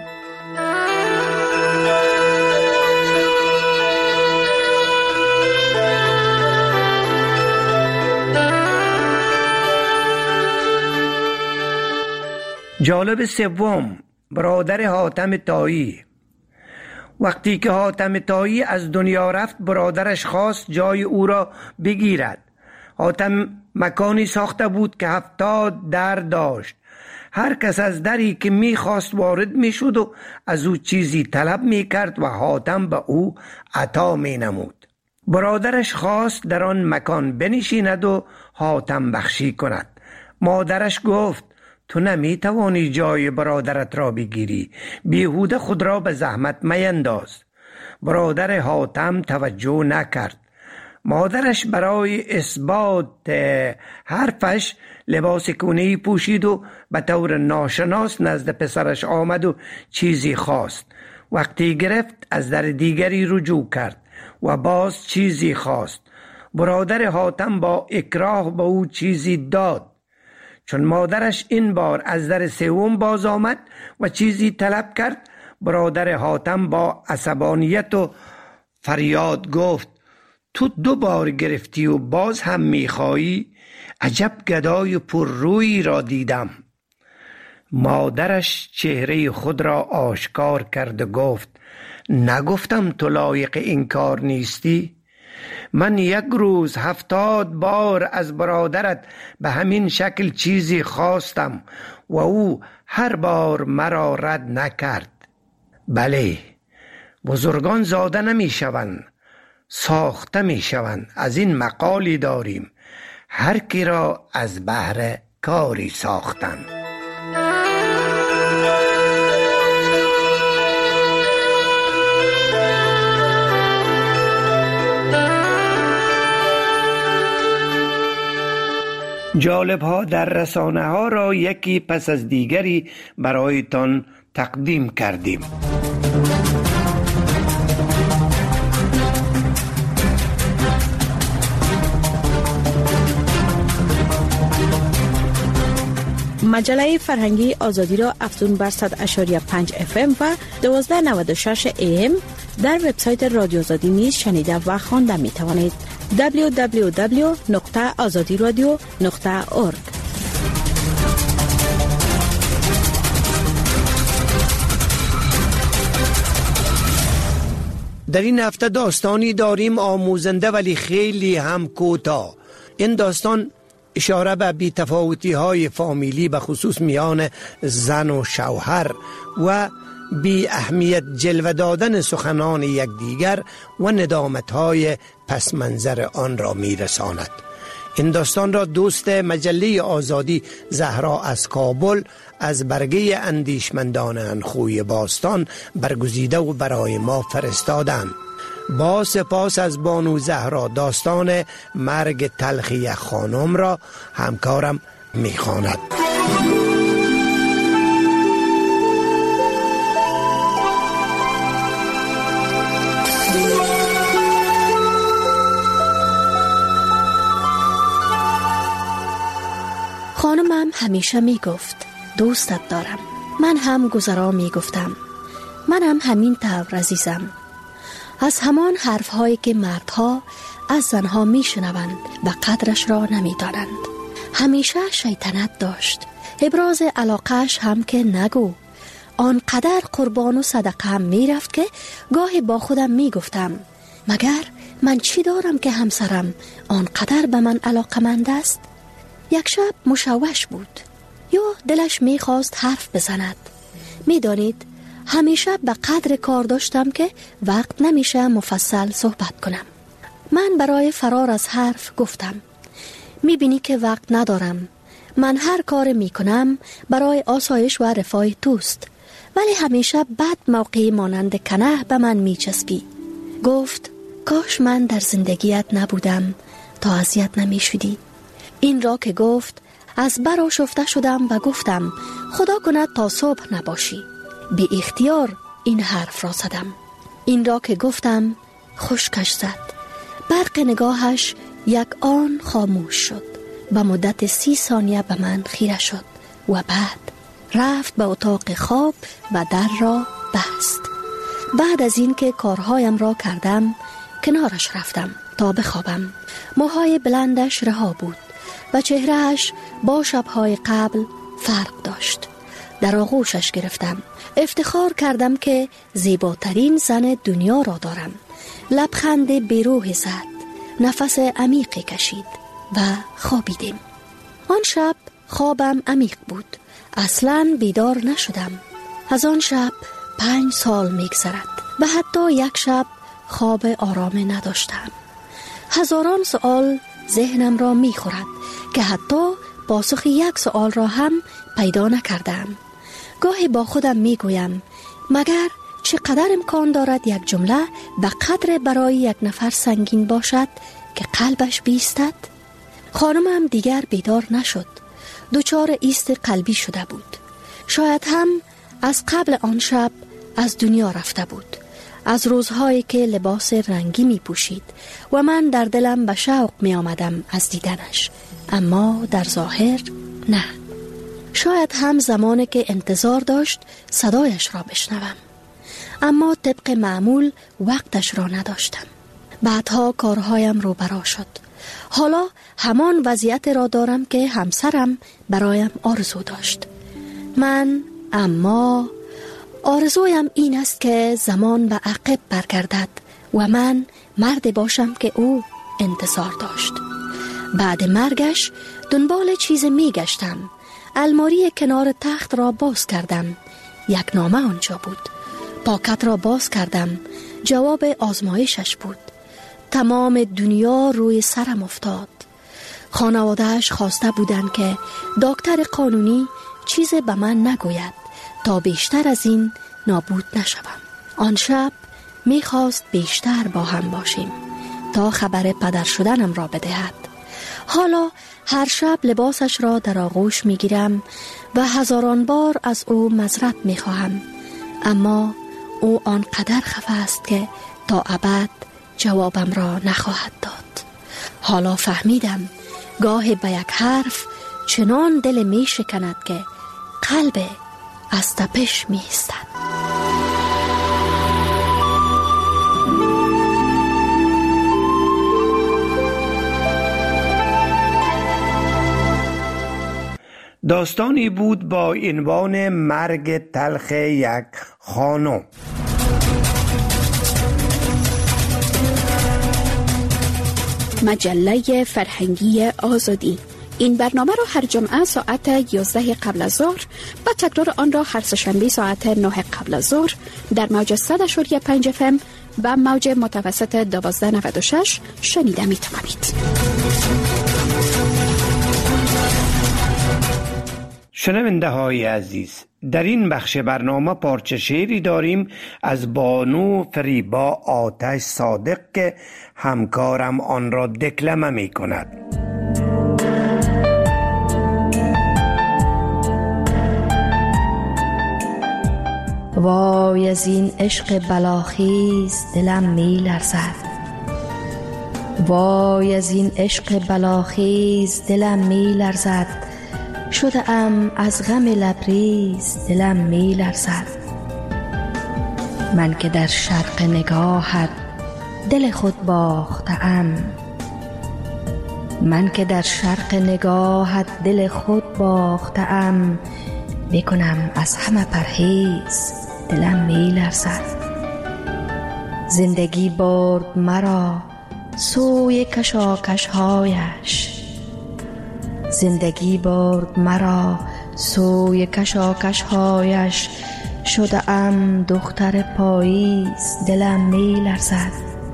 جالب سوم، برادر حاتم طایی. وقتی که حاتم طایی از دنیا رفت برادرش خواست جای او را بگیرد. حاتم مکانی ساخته بود که هفتاد در داشت. هر کس از دری که میخواست وارد میشد و از او چیزی طلب میکرد و حاتم به او عطا مینمود. برادرش خواست در آن مکان بنشیند و حاتم بخشی کند. مادرش گفت تو نمیتوانی جای برادرت را بگیری، بیهوده خود را به زحمت مینداز. برادر حاتم توجه نکرد. مادرش برای اثبات حرفش لباس کونه‌ای پوشید و به طور ناشناس نزد پسرش آمد و چیزی خواست. وقتی گرفت از در دیگری رجوع کرد و باز چیزی خواست. برادر حاتم با اکراه به او چیزی داد. چون مادرش این بار از در سوم باز آمد و چیزی طلب کرد، برادر حاتم با عصبانیت و فریاد گفت تو دو بار گرفتی و باز هم میخوایی؟ عجب گدای پر روی را دیدم. مادرش چهره خود را آشکار کرد و گفت نگفتم تو لایق این کار نیستی؟ من یک روز هفتاد بار از برادرت به همین شکل چیزی خواستم و او هر بار مرا رد نکرد. بله، بزرگان زاده نمی شوند، ساخته می شوند. از این مقالی داریم هر کی را از بهر کاری ساختند. جالب ها در رسانه ها را یکی پس از دیگری برایتان تقدیم کردیم. مجله فرهنگی آزادی را افزون بر صد و شش و پنج اف ام و دوازده نود و شش ای ام در وبسایت رادیو آزادی نیز شنیده و خوانده می توانید. دبلیو دبلیو دبلیو نقطه آزادی رادیو نقطه اورگ. در این هفته داستانی داریم آموزنده ولی خیلی هم کوتاه. این داستان اشاره به بی‌تفاوتی های فامیلی به خصوص میان زن و شوهر و بی اهمیت جلوه دادن سخنان یکدیگر و ندامت های پس منظر آن را میرساند. این داستان را دوست مجله آزادی زهرا از کابل از برگه اندیشمندان انخوی باستان برگزیده و برای ما فرستادند. با سپاس از بانو زهرا داستان مرگ تلخی خانم را همکارم میخواند. خانمم همیشه می گفت دوستت دارم. من هم گذرا می گفتم منم همین طور عزیزم. از همان حرف هایی که مردها از زنها می شنوند و قدرش را نمی دانند. همیشه شیطنت داشت. ابراز علاقهش هم که نگو. آنقدر قربان و صدقه هم می رفت که گاهی با خودم می گفتم مگر من چی دارم که همسرم آنقدر به من علاقمند است؟ یک شب مشوش بود یا دلش می خواست حرف بزند. می دانید همیشه به قدر کار داشتم که وقت نمیشه مفصل صحبت کنم. من برای فرار از حرف گفتم می بینی که وقت ندارم. من هر کار می کنم برای آسایش و رفاه توست، ولی همیشه بد موقعی مانند کنه به من می چسبی. گفت کاش من در زندگیت نبودم تا اذیت نمی شدی. این را که گفت از برا شفته شدم و گفتم خدا کند تا صبح نباشی. بی اختیار این حرف را زدم. این را که گفتم خشکش زد. برق نگاهش یک آن خاموش شد و مدت سی ثانیه به من خیره شد و بعد رفت به اتاق خواب و در را بست. بعد از این که کارهایم را کردم کنارش رفتم تا بخوابم. موهای بلندش رها بود و چهرهش با شبهای قبل فرق داشت. در آغوشش گرفتم. افتخار کردم که زیباترین زن دنیا را دارم. لبخند بیروح زد. نفس عمیقی کشید و خوابیدیم. آن شب خوابم عمیق بود. اصلاً بیدار نشدم. از آن شب پنج سال میگذرد و حتی یک شب خواب آرام نداشتم. هزاران سوال ذهنم را میخورد که حتی پاسخ یک سوال را هم پیدا نکردم. گاهی با خودم میگویم مگر چقدر امکان دارد یک جمله به قدر برای یک نفر سنگین باشد که قلبش بیستد؟ خانمم دیگر بیدار نشد. دچار ایست قلبی شده بود. شاید هم از قبل آن شب از دنیا رفته بود. از روزهایی که لباس رنگی می پوشید و من در دلم به شوق می آمدم از دیدنش، اما در ظاهر نه. شاید هم زمانی که انتظار داشت صدایش را بشنوم، اما طبق معمول وقتش را نداشتم. بعدها کارهایم رو برا شد. حالا همان وضعیت را دارم که همسرم برایم آرزو داشت. من اما آرزویم این است که زمان به عقب برگردد و من مرد باشم که او انتظار داشت. بعد مرگش دنبال چیز می گشتم. الماری کنار تخت را باز کردم. یک نامه آنجا بود. پاکت را باز کردم. جواب آزمایشش بود. تمام دنیا روی سرم افتاد. خانواده‌اش خواسته بودند که دکتر قانونی چیز به من نگوید تا بیشتر از این نابود نشوم. آن شب میخواست بیشتر با هم باشیم تا خبر پدر شدنم را بدهد. حالا هر شب لباسش را در آغوش میگیرم و هزاران بار از او معذرت میخواهم، اما او آنقدر خفه است که تا ابد جوابم را نخواهد داد. حالا فهمیدم گاه به یک حرف چنان دل می شکند که قلب از تپش می ایستد. داستانی بود با عنوان مرگ تلخ یک خانم. مجله فرهنگی آزادی. این برنامه را هر جمعه ساعت یازده قبل از ظهر و تکرار آن را هر سه‌شنبه ساعت نه قبل از ظهر در موج صد و پنج اف ام و موج متوسط دوازده نود و شش شنیده می توانید. شنونده های عزیز، در این بخش برنامه پارچه شعری داریم از بانو فریبا آتش صادق که همکارم آن را دکلمه می کند. وای از این عشق بلاخیز دلم می لرزد، وای از این عشق بلاخیز دلم می لرزد، شده ام از غم لبریز دلم می لرزد. من که در شرق نگاهت دل خود باخته ام، من که در شرق نگاهت دل خود باخته ام، بکنم از همه پرهیز دلم می لرزد. زندگی برد مرا سوی کشاکش هایش، زندگی برد مرا سوی کشاکش هایش، شده ام دختر پاییز دلم می لرزد.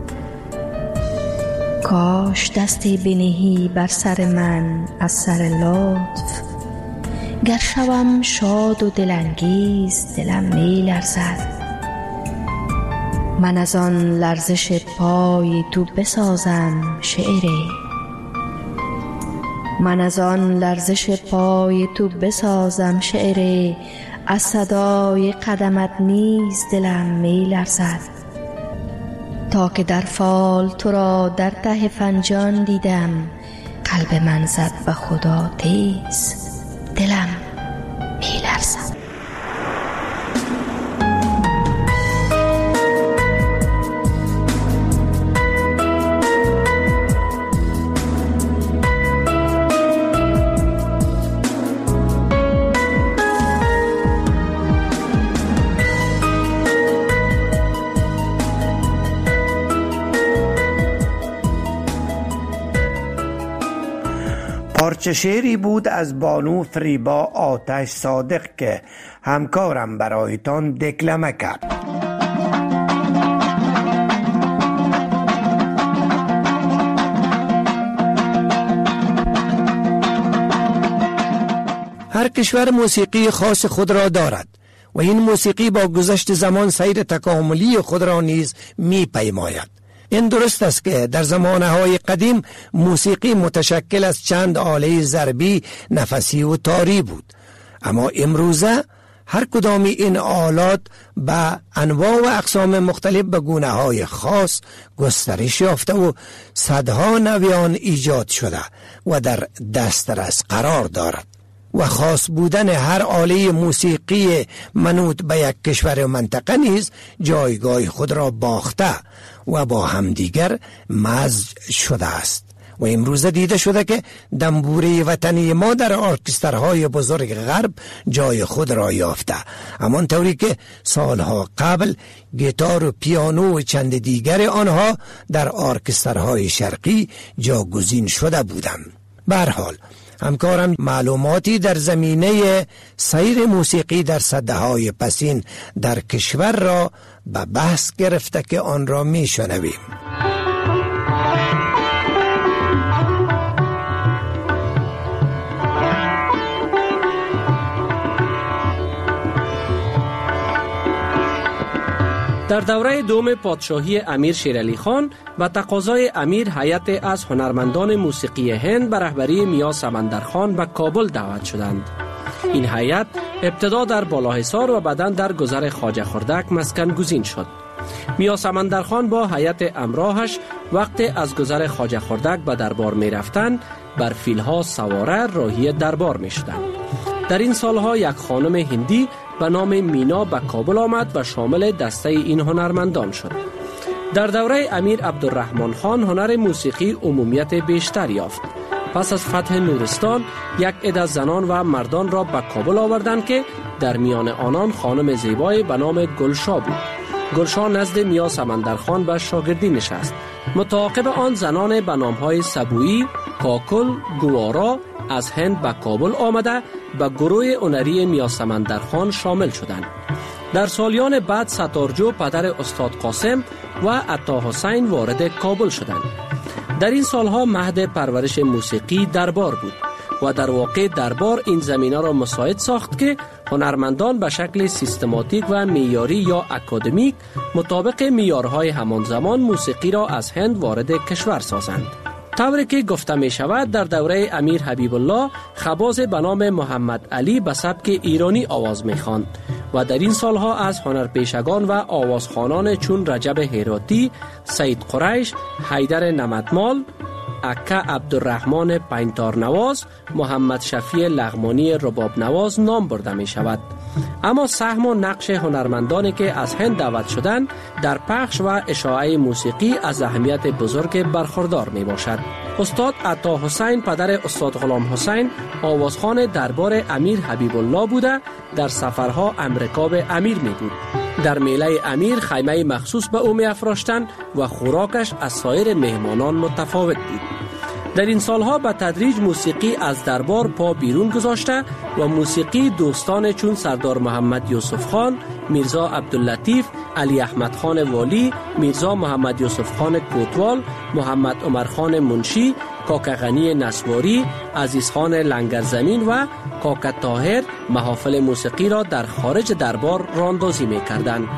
کاش دستی بنهی بر سر من از سر لطف، گر شوم شاد و دلانگیز دلم می لرزد. من از آن لرزش پای تو بسازم شعری، من از آن لرزش پای تو بسازم شعری، از صدای قدمت نیز دلم می لرزد. تا که در فال تو را در ته فنجان دیدم، قلب من زد به خدا تیز، دلم می لرزد. پارچه شعری بود از بانو فریبا آتش صادق که همکارم برایتان دکلمه کرد. هر کشور موسیقی خاص خود را دارد و این موسیقی با گذشت زمان سیر تکاملی خود را نیز می پیماید. این درست است که در زمانهای قدیم موسیقی متشکل از چند آله ضربی، نفسی و تاری بود، اما امروزه هر کدام این آلات به انواع و اقسام مختلف به گونه های خاص گسترش یافته و صدها نویان ایجاد شده و در دسترس قرار دارد و خاص بودن هر آله موسیقی منوط به یک کشور و منطقه نیز جایگاه خود را باخته و با همدیگر مزج شده است و امروز دیده شده که دنبوره وطنی ما در ارکسترهای بزرگ غرب جای خود را یافته، همان طوری که سالها قبل گیتار و پیانو و چند دیگر آنها در ارکسترهای شرقی جاگزین شده بودند. به هر حال همکارم معلوماتی در زمینه سیر موسیقی در سده‌های پسین در کشور را به بحث گرفته که آن را می شنویم. در دوره دوم پادشاهی امیر شیرعلی خان و تقاضای امیر، هیئت از هنرمندان موسیقی هند به رهبری میا سمندرخان به کابل دعوت شدند. این هیئت ابتدا در بالاحصار و بعداً در گذر خواجه خردک مسکن گزین شد. میا سمندرخان با هیئت همراهش وقت از گذر خواجه خردک به دربار می رفتند، بر فیلها سواره راهی دربار می شدند. در این سالها یک خانم هندی به نام مینا به کابل آمد و شامل دسته این هنرمندان شد. در دوره امیر عبدالرحمن خان هنر موسیقی عمومیت بیشتر یافت. پس از فتح نورستان یک عده زنان و مردان را به کابل آوردند که در میان آنان خانم زیبای به نام گلشا بود. گلشا نزد میا سمندرخان به شاگردی نشست. متعاقب آن زنان به نامهای سبویی، کاکل، گوارا از هند به کابل آمده به گروه هنری میا سمندرخان شامل شدند. در سالیان بعد ستارجو پدر استاد قاسم و عطا حسین وارد کابل شدند. در این سالها مهد پرورش موسیقی دربار بود و در واقع دربار این زمینه را مساعد ساخت که هنرمندان به شکل سیستماتیک و معیاری یا اکادمیک مطابق معیارهای همان زمان موسیقی را از هند وارد کشور سازند. طوری که گفته می شود در دوره امیر حبیب الله خباز به نام محمد علی به سبک ایرانی آواز می خواند و در این سالها از هنرپیشگان و آوازخوانان چون رجب هراتی، سید قریش، حیدر نمدمال، اکا عبدالرحمن پینتار نواز، محمد شفیع لغمانی رباب نواز نام برده می شود. اما سهم و نقش هنرمندانی که از هند دعوت شدند در پخش و اشاعه موسیقی از اهمیت بزرگ برخوردار می باشد. استاد عطا حسین پدر استاد غلام حسین آوازخوان دربار امیر حبیب الله بوده در سفرها امریکا به امیر می بود. در میله امیر خیمه مخصوص به او می افراشتند و خوراکش از سایر مهمانان متفاوت بود. در این سالها به تدریج موسیقی از دربار پا بیرون گذاشته و موسیقی دوستان چون سردار محمد یوسف خان، میرزا عبداللطیف، علی احمد خان والی، میرزا محمد یوسف خان کوتوال، محمد عمر خان منشی، کاکا غنی نسواری، عزیز خان لنگرزمین و کاکا طاهر محافل موسیقی را در خارج دربار راندازی می کردند.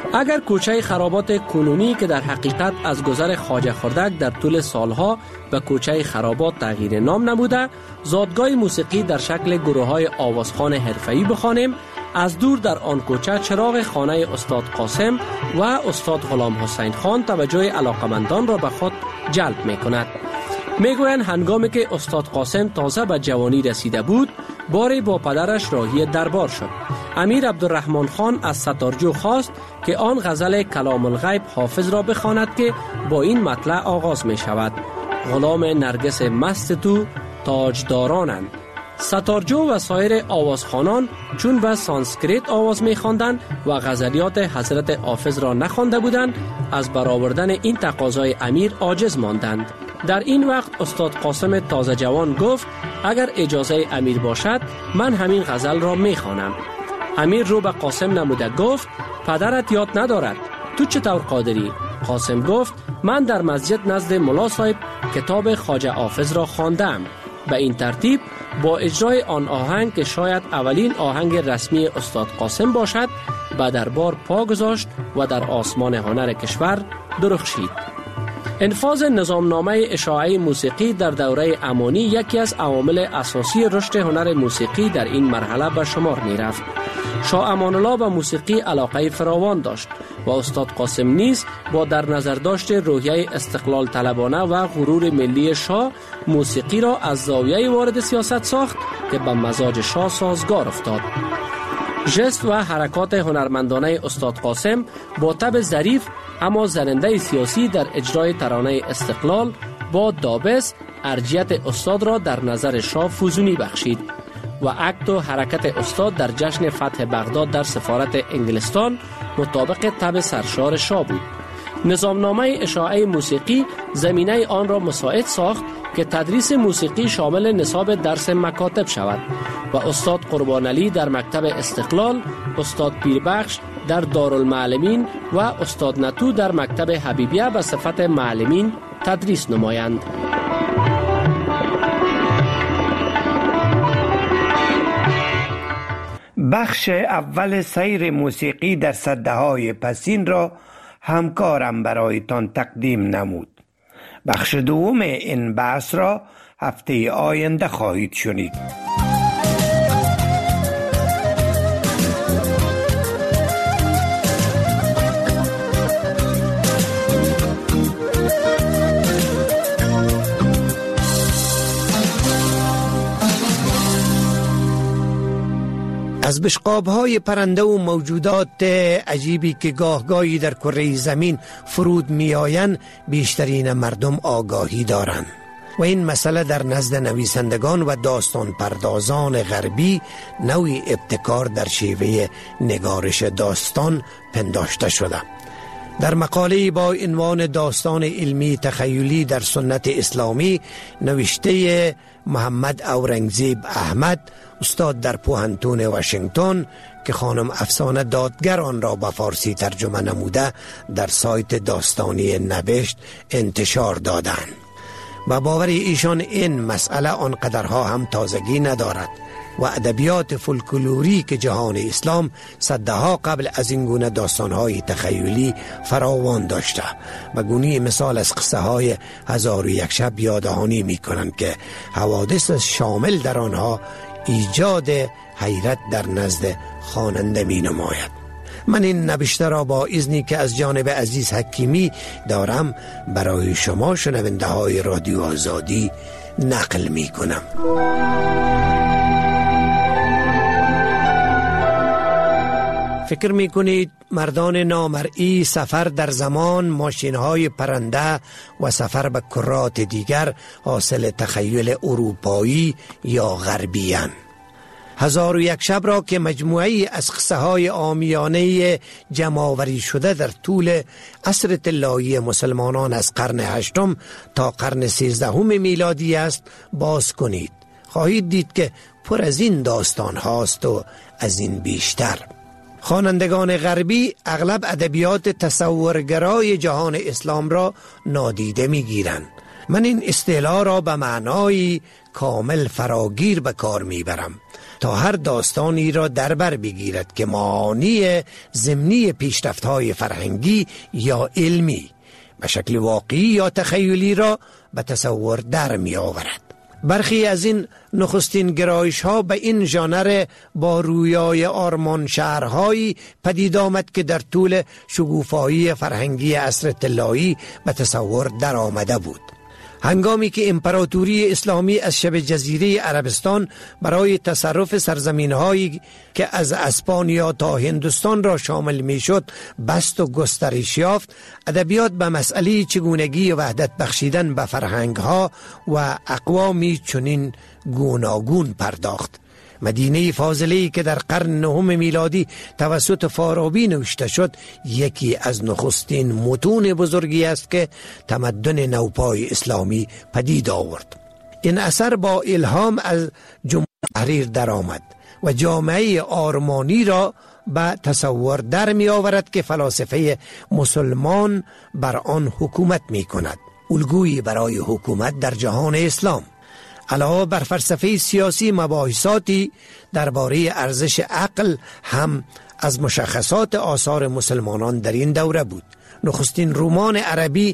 اگر کوچه خرابات کنونی که در حقیقت از گذر خواجه خردک در طول سالها به کوچه خرابات تغییر نام نموده، زادگاه موسیقی در شکل گروه‌های آوازخوان حرفه‌ای بخوانیم، از دور در آن کوچه چراغ خانه استاد قاسم و استاد غلام حسین خان توجه علاقمندان را به خود جلب می کند. می گویند هنگامی که استاد قاسم تازه به جوانی رسیده بود، باری با پدرش راهی دربار شد. امیر عبدالرحمن خان از ستارجو خواست که آن غزل کلام الغیب حافظ را بخواند که با این مطلع آغاز می شود: غلام نرگس مست تو تاجدارانند. ستارجو و سایر آوازخوانان چون به سانسکریت آواز می خواندند و غزلیات حضرت حافظ را نخوانده بودند، از برآوردن این تقاضای امیر عاجز ماندند. در این وقت استاد قاسم تازه جوان گفت اگر اجازه امیر باشد من همین غزل را می خوانم. امیر رو به قاسم نموده گفت پدرت یاد ندارد، تو چطور قادری؟ قاسم گفت من در مسجد نزد ملا صاحب کتاب خواجه حافظ را خواندم. به این ترتیب با اجرای آن آهنگ که شاید اولین آهنگ رسمی استاد قاسم باشد به دربار پا گذاشت و در آسمان هنر کشور درخشید. انفاذ نظامنامه اشاعه موسیقی در دوره امانی یکی از عوامل اساسی رشد هنر موسیقی در این مرحله به شمار می رفت. شاه امان الله به موسیقی علاقه فراوان داشت و استاد قاسم نیز با در نظر داشت روحیه استقلال طلبانه و غرور ملی شاه موسیقی را از زاویه وارد سیاست ساخت که به مزاج شاه سازگار افتاد. ژست و حرکات هنرمندانه استاد قاسم با طبع ظریف اما زننده سیاسی در اجرای ترانه استقلال با دابس ارجیت استاد را در نظر شاه فزونی بخشید و عقد و حرکت استاد در جشن فتح بغداد در سفارت انگلستان مطابق طبع سرشار شاه بود. نظامنامه اشاعه موسیقی زمینه آن را مساعد ساخت که تدریس موسیقی شامل نصاب درس مکاتب شود و استاد قربان علی در مکتب استقلال، استاد پیربخش در دارالمعلمین و استاد نتو در مکتب حبیبیه به صفت معلمین تدریس نمایند. بخش اول سیر موسیقی در سده‌های پسین را همکارم برایتان تقدیم نمود. بخش دوم این بحث را هفته آینده خواهید شنید. از بشقاب‌های پرنده و موجودات عجیبی که گاهگاهی در کره زمین فرود می‌آیند بیشترین مردم آگاهی دارند و این مسئله در نزد نویسندگان و داستان پردازان غربی نوعی ابتکار در شیوه نگارش داستان پنداشته شده. در مقاله با عنوان داستان علمی تخیلی در سنت اسلامی نوشته محمد اورنگزیب احمد، استاد در پوهنتون واشنگتن که خانم افسانه دادگر آن را به فارسی ترجمه نموده، در سایت داستانی نوشت انتشار دادند و باور ایشان این مسئله آنقدرها هم تازگی ندارد و ادبیات فولکلوری که جهان اسلام صدها قبل از این گونه داستانهای تخیلی فراوان داشته و گونه مثال از قصه های هزار و یک شب یادهانی می کنند که حوادث شامل در آنها ایجاد حیرت در نزد خواننده می نماید. من این نوشته را با اذنی که از جانب عزیز حکیمی دارم برای شما شنونده های رادیو آزادی نقل می کنم. فکر می کنید مردان نامرئی سفر در زمان ماشین‌های پرنده و سفر به کرات دیگر حاصل تخیل اروپایی یا غربی اند؟ هزار و یک شب را که مجموعی از قصه های عامیانه جمع‌آوری شده در طول عصر طلایی مسلمانان از قرن هشتم تا قرن سیزدهم میلادی است باز کنید، خواهید دید که پر از این داستان هاست و از این بیشتر. خوانندگان غربی اغلب ادبیات تصورگرای جهان اسلام را نادیده میگیرند. من این اصطلاح را به معنای کامل فراگیر به کار میبرم. تا هر داستانی را در بر بگیرد که معانی ضمنی پیشرفت‌های فرهنگی یا علمی به شکل واقعی یا تخیلی را به تصور در می آورد. برخی از این نخستین گرایش ها به این ژانر با رویای آرمان شهرهایی پدید آمد که در طول شگوفایی فرهنگی عصر طلایی به تصور در آمده بود. هنگامی که امپراتوری اسلامی از شبه جزیره عربستان برای تصرف سرزمین‌هایی که از اسپانیا تا هندوستان را شامل می‌شد بست و گسترش یافت، ادبیات به مسئله چگونگی وحدت بخشیدن به فرهنگ‌ها و اقوامی چنین گوناگون پرداخت. مدینه فاضله‌ای که در قرن نهم میلادی توسط فارابی نوشته شد یکی از نخستین متون بزرگی است که تمدن نوپای اسلامی پدید آورد. این اثر با الهام از جمهوری تحریر درآمد و جامعه آرمانی را به تصور در می آورد که فلاسفه مسلمان بر آن حکومت می کند، الگویی برای حکومت در جهان اسلام. علاوه بر فلسفه سیاسی، مباحثاتی درباره ارزش عقل هم از مشخصات آثار مسلمانان در این دوره بود. نخستین رمان عربی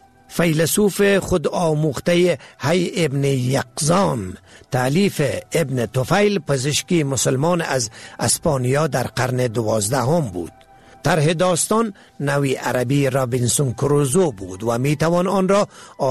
فیلسوف خود آموخته هی ابن یقظان تالیف ابن طفیل پزشکی مسلمان از اسپانیا در قرن دوازدهم بود. طرح داستان نوی عربی رابینسون کروزو بود و میتوان آن را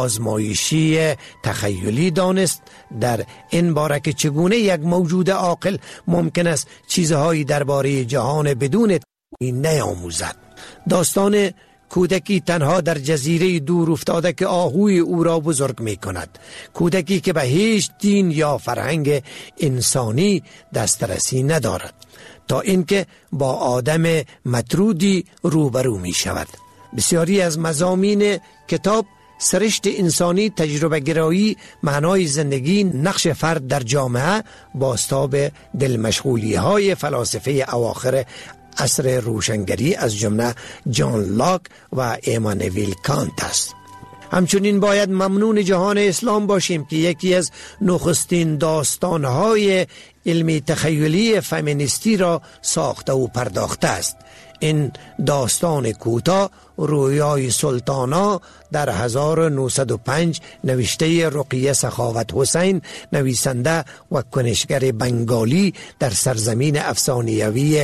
آزمایشی تخیلی دانست در این باره که چگونه یک موجود عاقل ممکن است چیزهایی درباره جهان بدون تعیین نیاموزد. داستان کودکی تنها در جزیره دور افتاده که آهوی او را بزرگ می کند، کودکی که به هیچ دین یا فرهنگ انسانی دسترسی ندارد تا اینکه با آدم مطرودی روبرو می شود. بسیاری از مضامین کتاب سرشت انسانی، تجربه گرایی، معنای زندگی، نقش فرد در جامعه بازتاب دلمشغولی های فلاسفه اواخر عصر روشنگری از جمله جان لاک و ایمانوئل کانت است. همچنین باید ممنون جهان اسلام باشیم که یکی از نخستین داستانهای علمی تخیلی فمینیستی را ساخته و پرداخته است. این داستان کوتاه رویای سلطانا در هزار و نهصد و پنج نوشته رقیه سخاوت حسین، نویسنده و کنشگر بنگالی، در سرزمین افسانه‌ای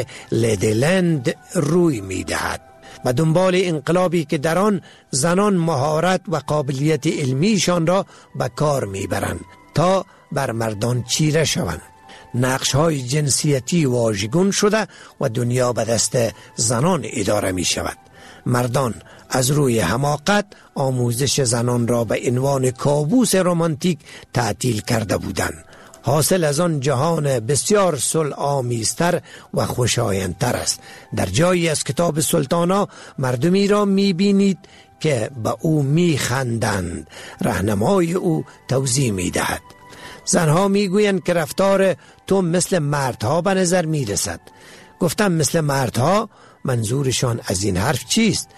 لیدلند روی می دهد. و دنبال انقلابی که در آن زنان مهارت و قابلیت علمیشان را به کار میبرند تا بر مردان چیره شوند. نقش های جنسیتی واژگون شده و دنیا به دست زنان اداره می شود. مردان از روی حماقت آموزش زنان را به عنوان کابوس رمانتیک تعطیل کرده بودند. حاصل از آن جهان بسیار صلح آمیزتر و خوشایندتر است. در جایی از کتاب سلطانا مردمی را می بینید که به او می خندند، راهنمای او توضیح می دهد. زنها می گویند که رفتار تو مثل مردها به نظر می رسد. گفتم مثل مردها، منظورشان از این حرف چیست؟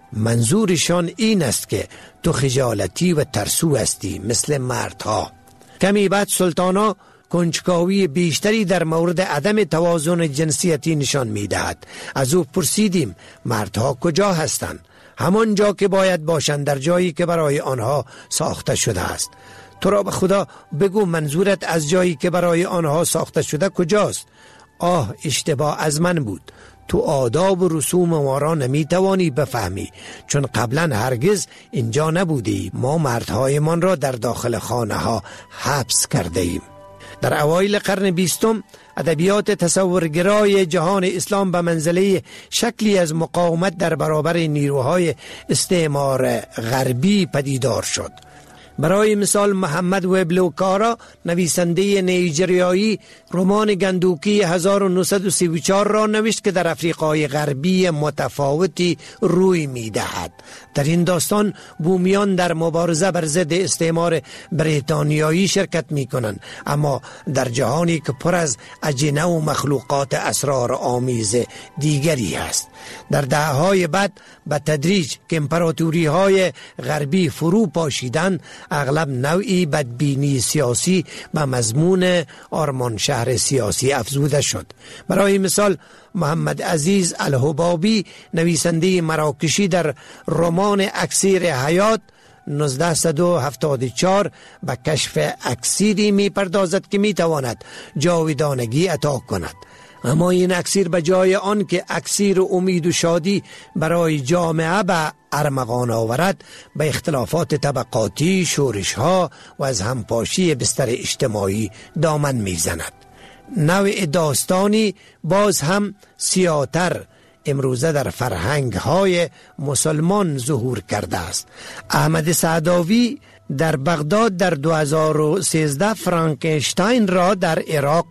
منظورشان این است که تو خجالتی و ترسو هستی مثل مردها. کمی بعد سلطانا کنجکاوی بیشتری در مورد عدم توازن جنسیتی نشان می دهد. از او پرسیدیم مردها کجا هستند؟ همان جا که باید باشند، در جایی که برای آنها ساخته شده است. تو را به خدا بگو منظورت از جایی که برای آنها ساخته شده کجاست؟ آه، اشتباه از من بود. تو آداب و رسوم ما را نمی توانی بفهمی، چون قبلا هرگز اینجا نبودی. ما مردهایمان را در داخل خانه ها حبس کرده ایم. در اوایل قرن بیستم ادبیات تصورگرای جهان اسلام به منزله شکلی از مقاومت در برابر نیروهای استعمار غربی پدیدار شد. برای مثال محمد وبلوکارا، نویسنده نیجریایی، رمان گندوکی هزار و نهصد و سی و چهار را نوشت که در افریقای غربی متفاوتی روی می دهد. در این داستان بومیان در مبارزه بر ضد استعمار بریتانیایی شرکت می کنند، اما در جهانی که پر از اجنه و مخلوقات اسرار آمیز دیگری است. در دهه‌های بعد به تدریج که امپراتوری های غربی فرو پاشیدند، اغلب نوعی بدبینی سیاسی به مضمون آرمان شهر سیاسی افزوده شد. برای مثال محمد عزیز الحبابی نویسنده مراکشی در رمان اکسیر حیات نوزده هفتاد و چهار به کشف اکسیری می پردازد که می تواند جاودانگی عطا کند. اما این اکسیر به جای آن که اکسیر امید و شادی برای جامعه به ارمغان آورد، به اختلافات طبقاتی، شورش ها و از همپاشی بستر اجتماعی دامن می زند. نوع داستانی باز هم سیاتر امروزه در فرهنگ های مسلمان ظهور کرده است. احمد سعداوی در بغداد در دو هزار و سیزده فرانکنشتاین را در عراق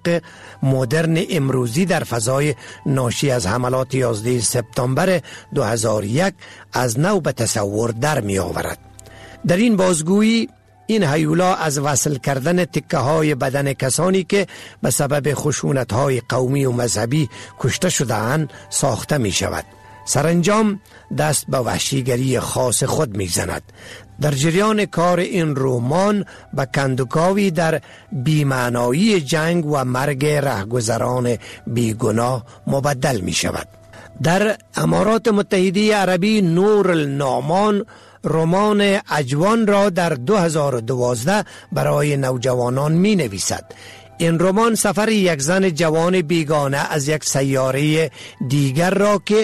مدرن امروزی در فضای ناشی از حملات یازده سپتامبر دو هزار و یک از نو به تصور در می آورد. در این بازگویی این هیولا از وصل کردن تکه های بدن کسانی که به سبب خشونت های قومی و مذهبی کشته شده‌اند ساخته می شود. سرانجام دست به وحشیگری خاص خود می زند. در جریان کار این رمان به کندوکاوی در بی‌معنایی جنگ و مرگ رهگذران بیگناه مبدل می شود. در امارات متحده عربی نور النعمان رمان اجوان را در دو هزار و دوازده برای نوجوانان می نویسد. این رمان سفر یک زن جوان بیگانه از یک سیاره دیگر را که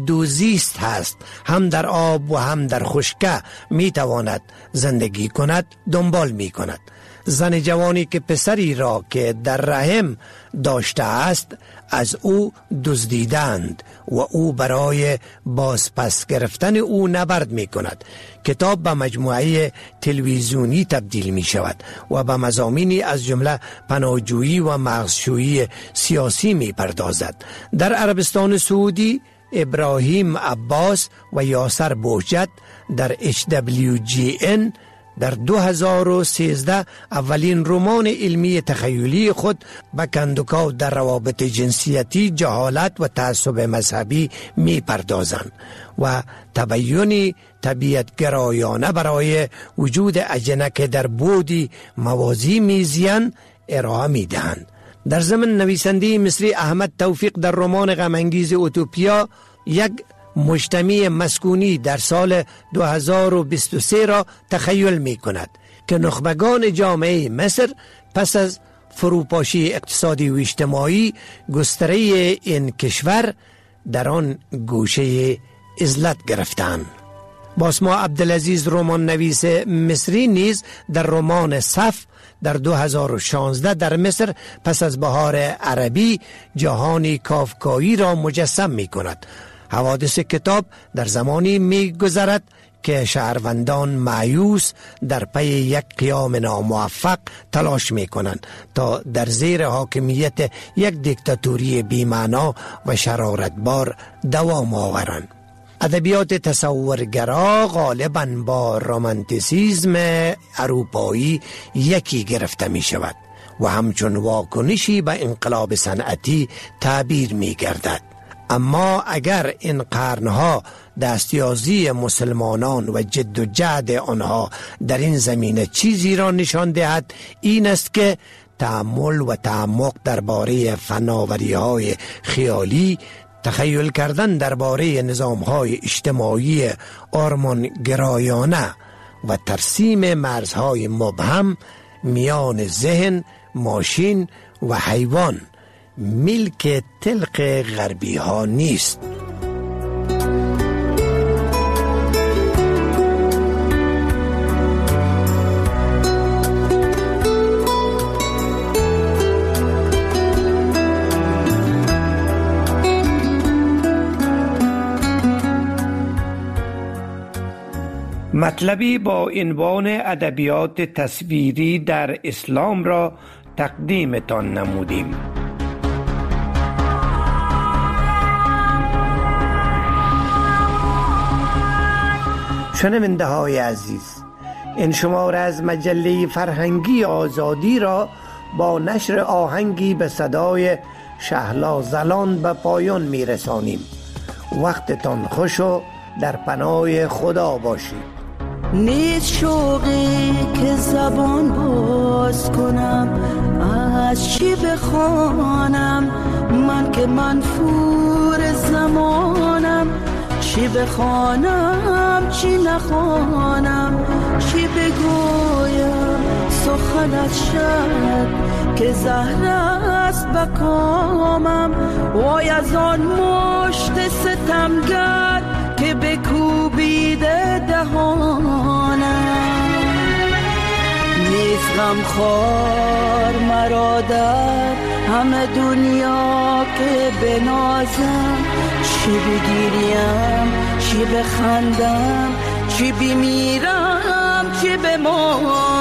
دوزیست هست، هم در آب و هم در خشکه می تواند زندگی کند دنبال می کند. زن جوانی که پسری را که در رحم داشته است از او دزدیدند و او برای بازپس گرفتن او نبرد می کند. کتاب به مجموعه تلویزیونی تبدیل می شود و به مضامینی از جمله پناهجویی و مغزشویی سیاسی می پردازد. در عربستان سعودی ابراهیم عباس و یاسر بوجت در اچ دبلیو جی ان در دو هزار و سیزده اولین رمان علمی تخیلی خود به کندوکاو در روابط جنسیتی، جهالت و تعصب مذهبی می پردازند و تبیینی طبیعت گرایانه برای وجود اجنه که در بودی موازی میزیان ارائه می دهند. در ضمن نویسنده مصری احمد توفیق در رمان غم‌انگیز اوتوپیا یک مجتمع مسکونی در سال دو هزار و بیست و سه را تخیل می کند که نخبگان جامعه مصر پس از فروپاشی اقتصادی و اجتماعی گستره این کشور در آن گوشه عزلت گرفتند. باسما عبدالعزیز رمان نویس مصری نیز در رمان صف در دو هزار و شانزده در مصر پس از بهار عربی جهانی کافکایی را مجسم می کند. حوادث کتاب در زمانی می گذرد که شهروندان مایوس در پی یک قیام ناموفق تلاش می کنند تا در زیر حاکمیت یک دیکتاتوری بی‌معنا و شرارتبار دوام آورند. ادبیات تصورگرا غالباً با رمانتیسیسم اروپایی یکی گرفته می شود و همچون واکنشی به انقلاب صنعتی تعبیر می گردد. اما اگر این قرنها دستیازی مسلمانان و جد و جهد آنها در این زمینه چیزی را نشان دهد، این است که تأمل و تعمق درباره فناوری‌های خیالی، تخیل کردن درباره نظام‌های اجتماعی آرمانگرایانه و ترسیم مرزهای مبهم میان ذهن، ماشین و حیوان ملک تلق غربی ها نیست. مطلبی با عنوان ادبیات تصویری در اسلام را تقدیمتان نمودیم. شنونده های عزیز، این شماره از مجله فرهنگی آزادی را با نشر آهنگی به صدای شهلا زلان به پایان می رسانیم. وقتتان خوش و در پناه خدا باشید. نیست شوقی که زبان باز کنم، از چی بخوانم من که منفور زمانم، چی بخوانم چی نخوانم، چی بگویم سخنت شد که زهر است بکامم. وای از آن مشت ستمگر که بکوبیده دهانم، نیست غمخوار مرا در همه دنیا که بنازم، چی بگیریم چی بخندم، چی بمیرم چی بمانم.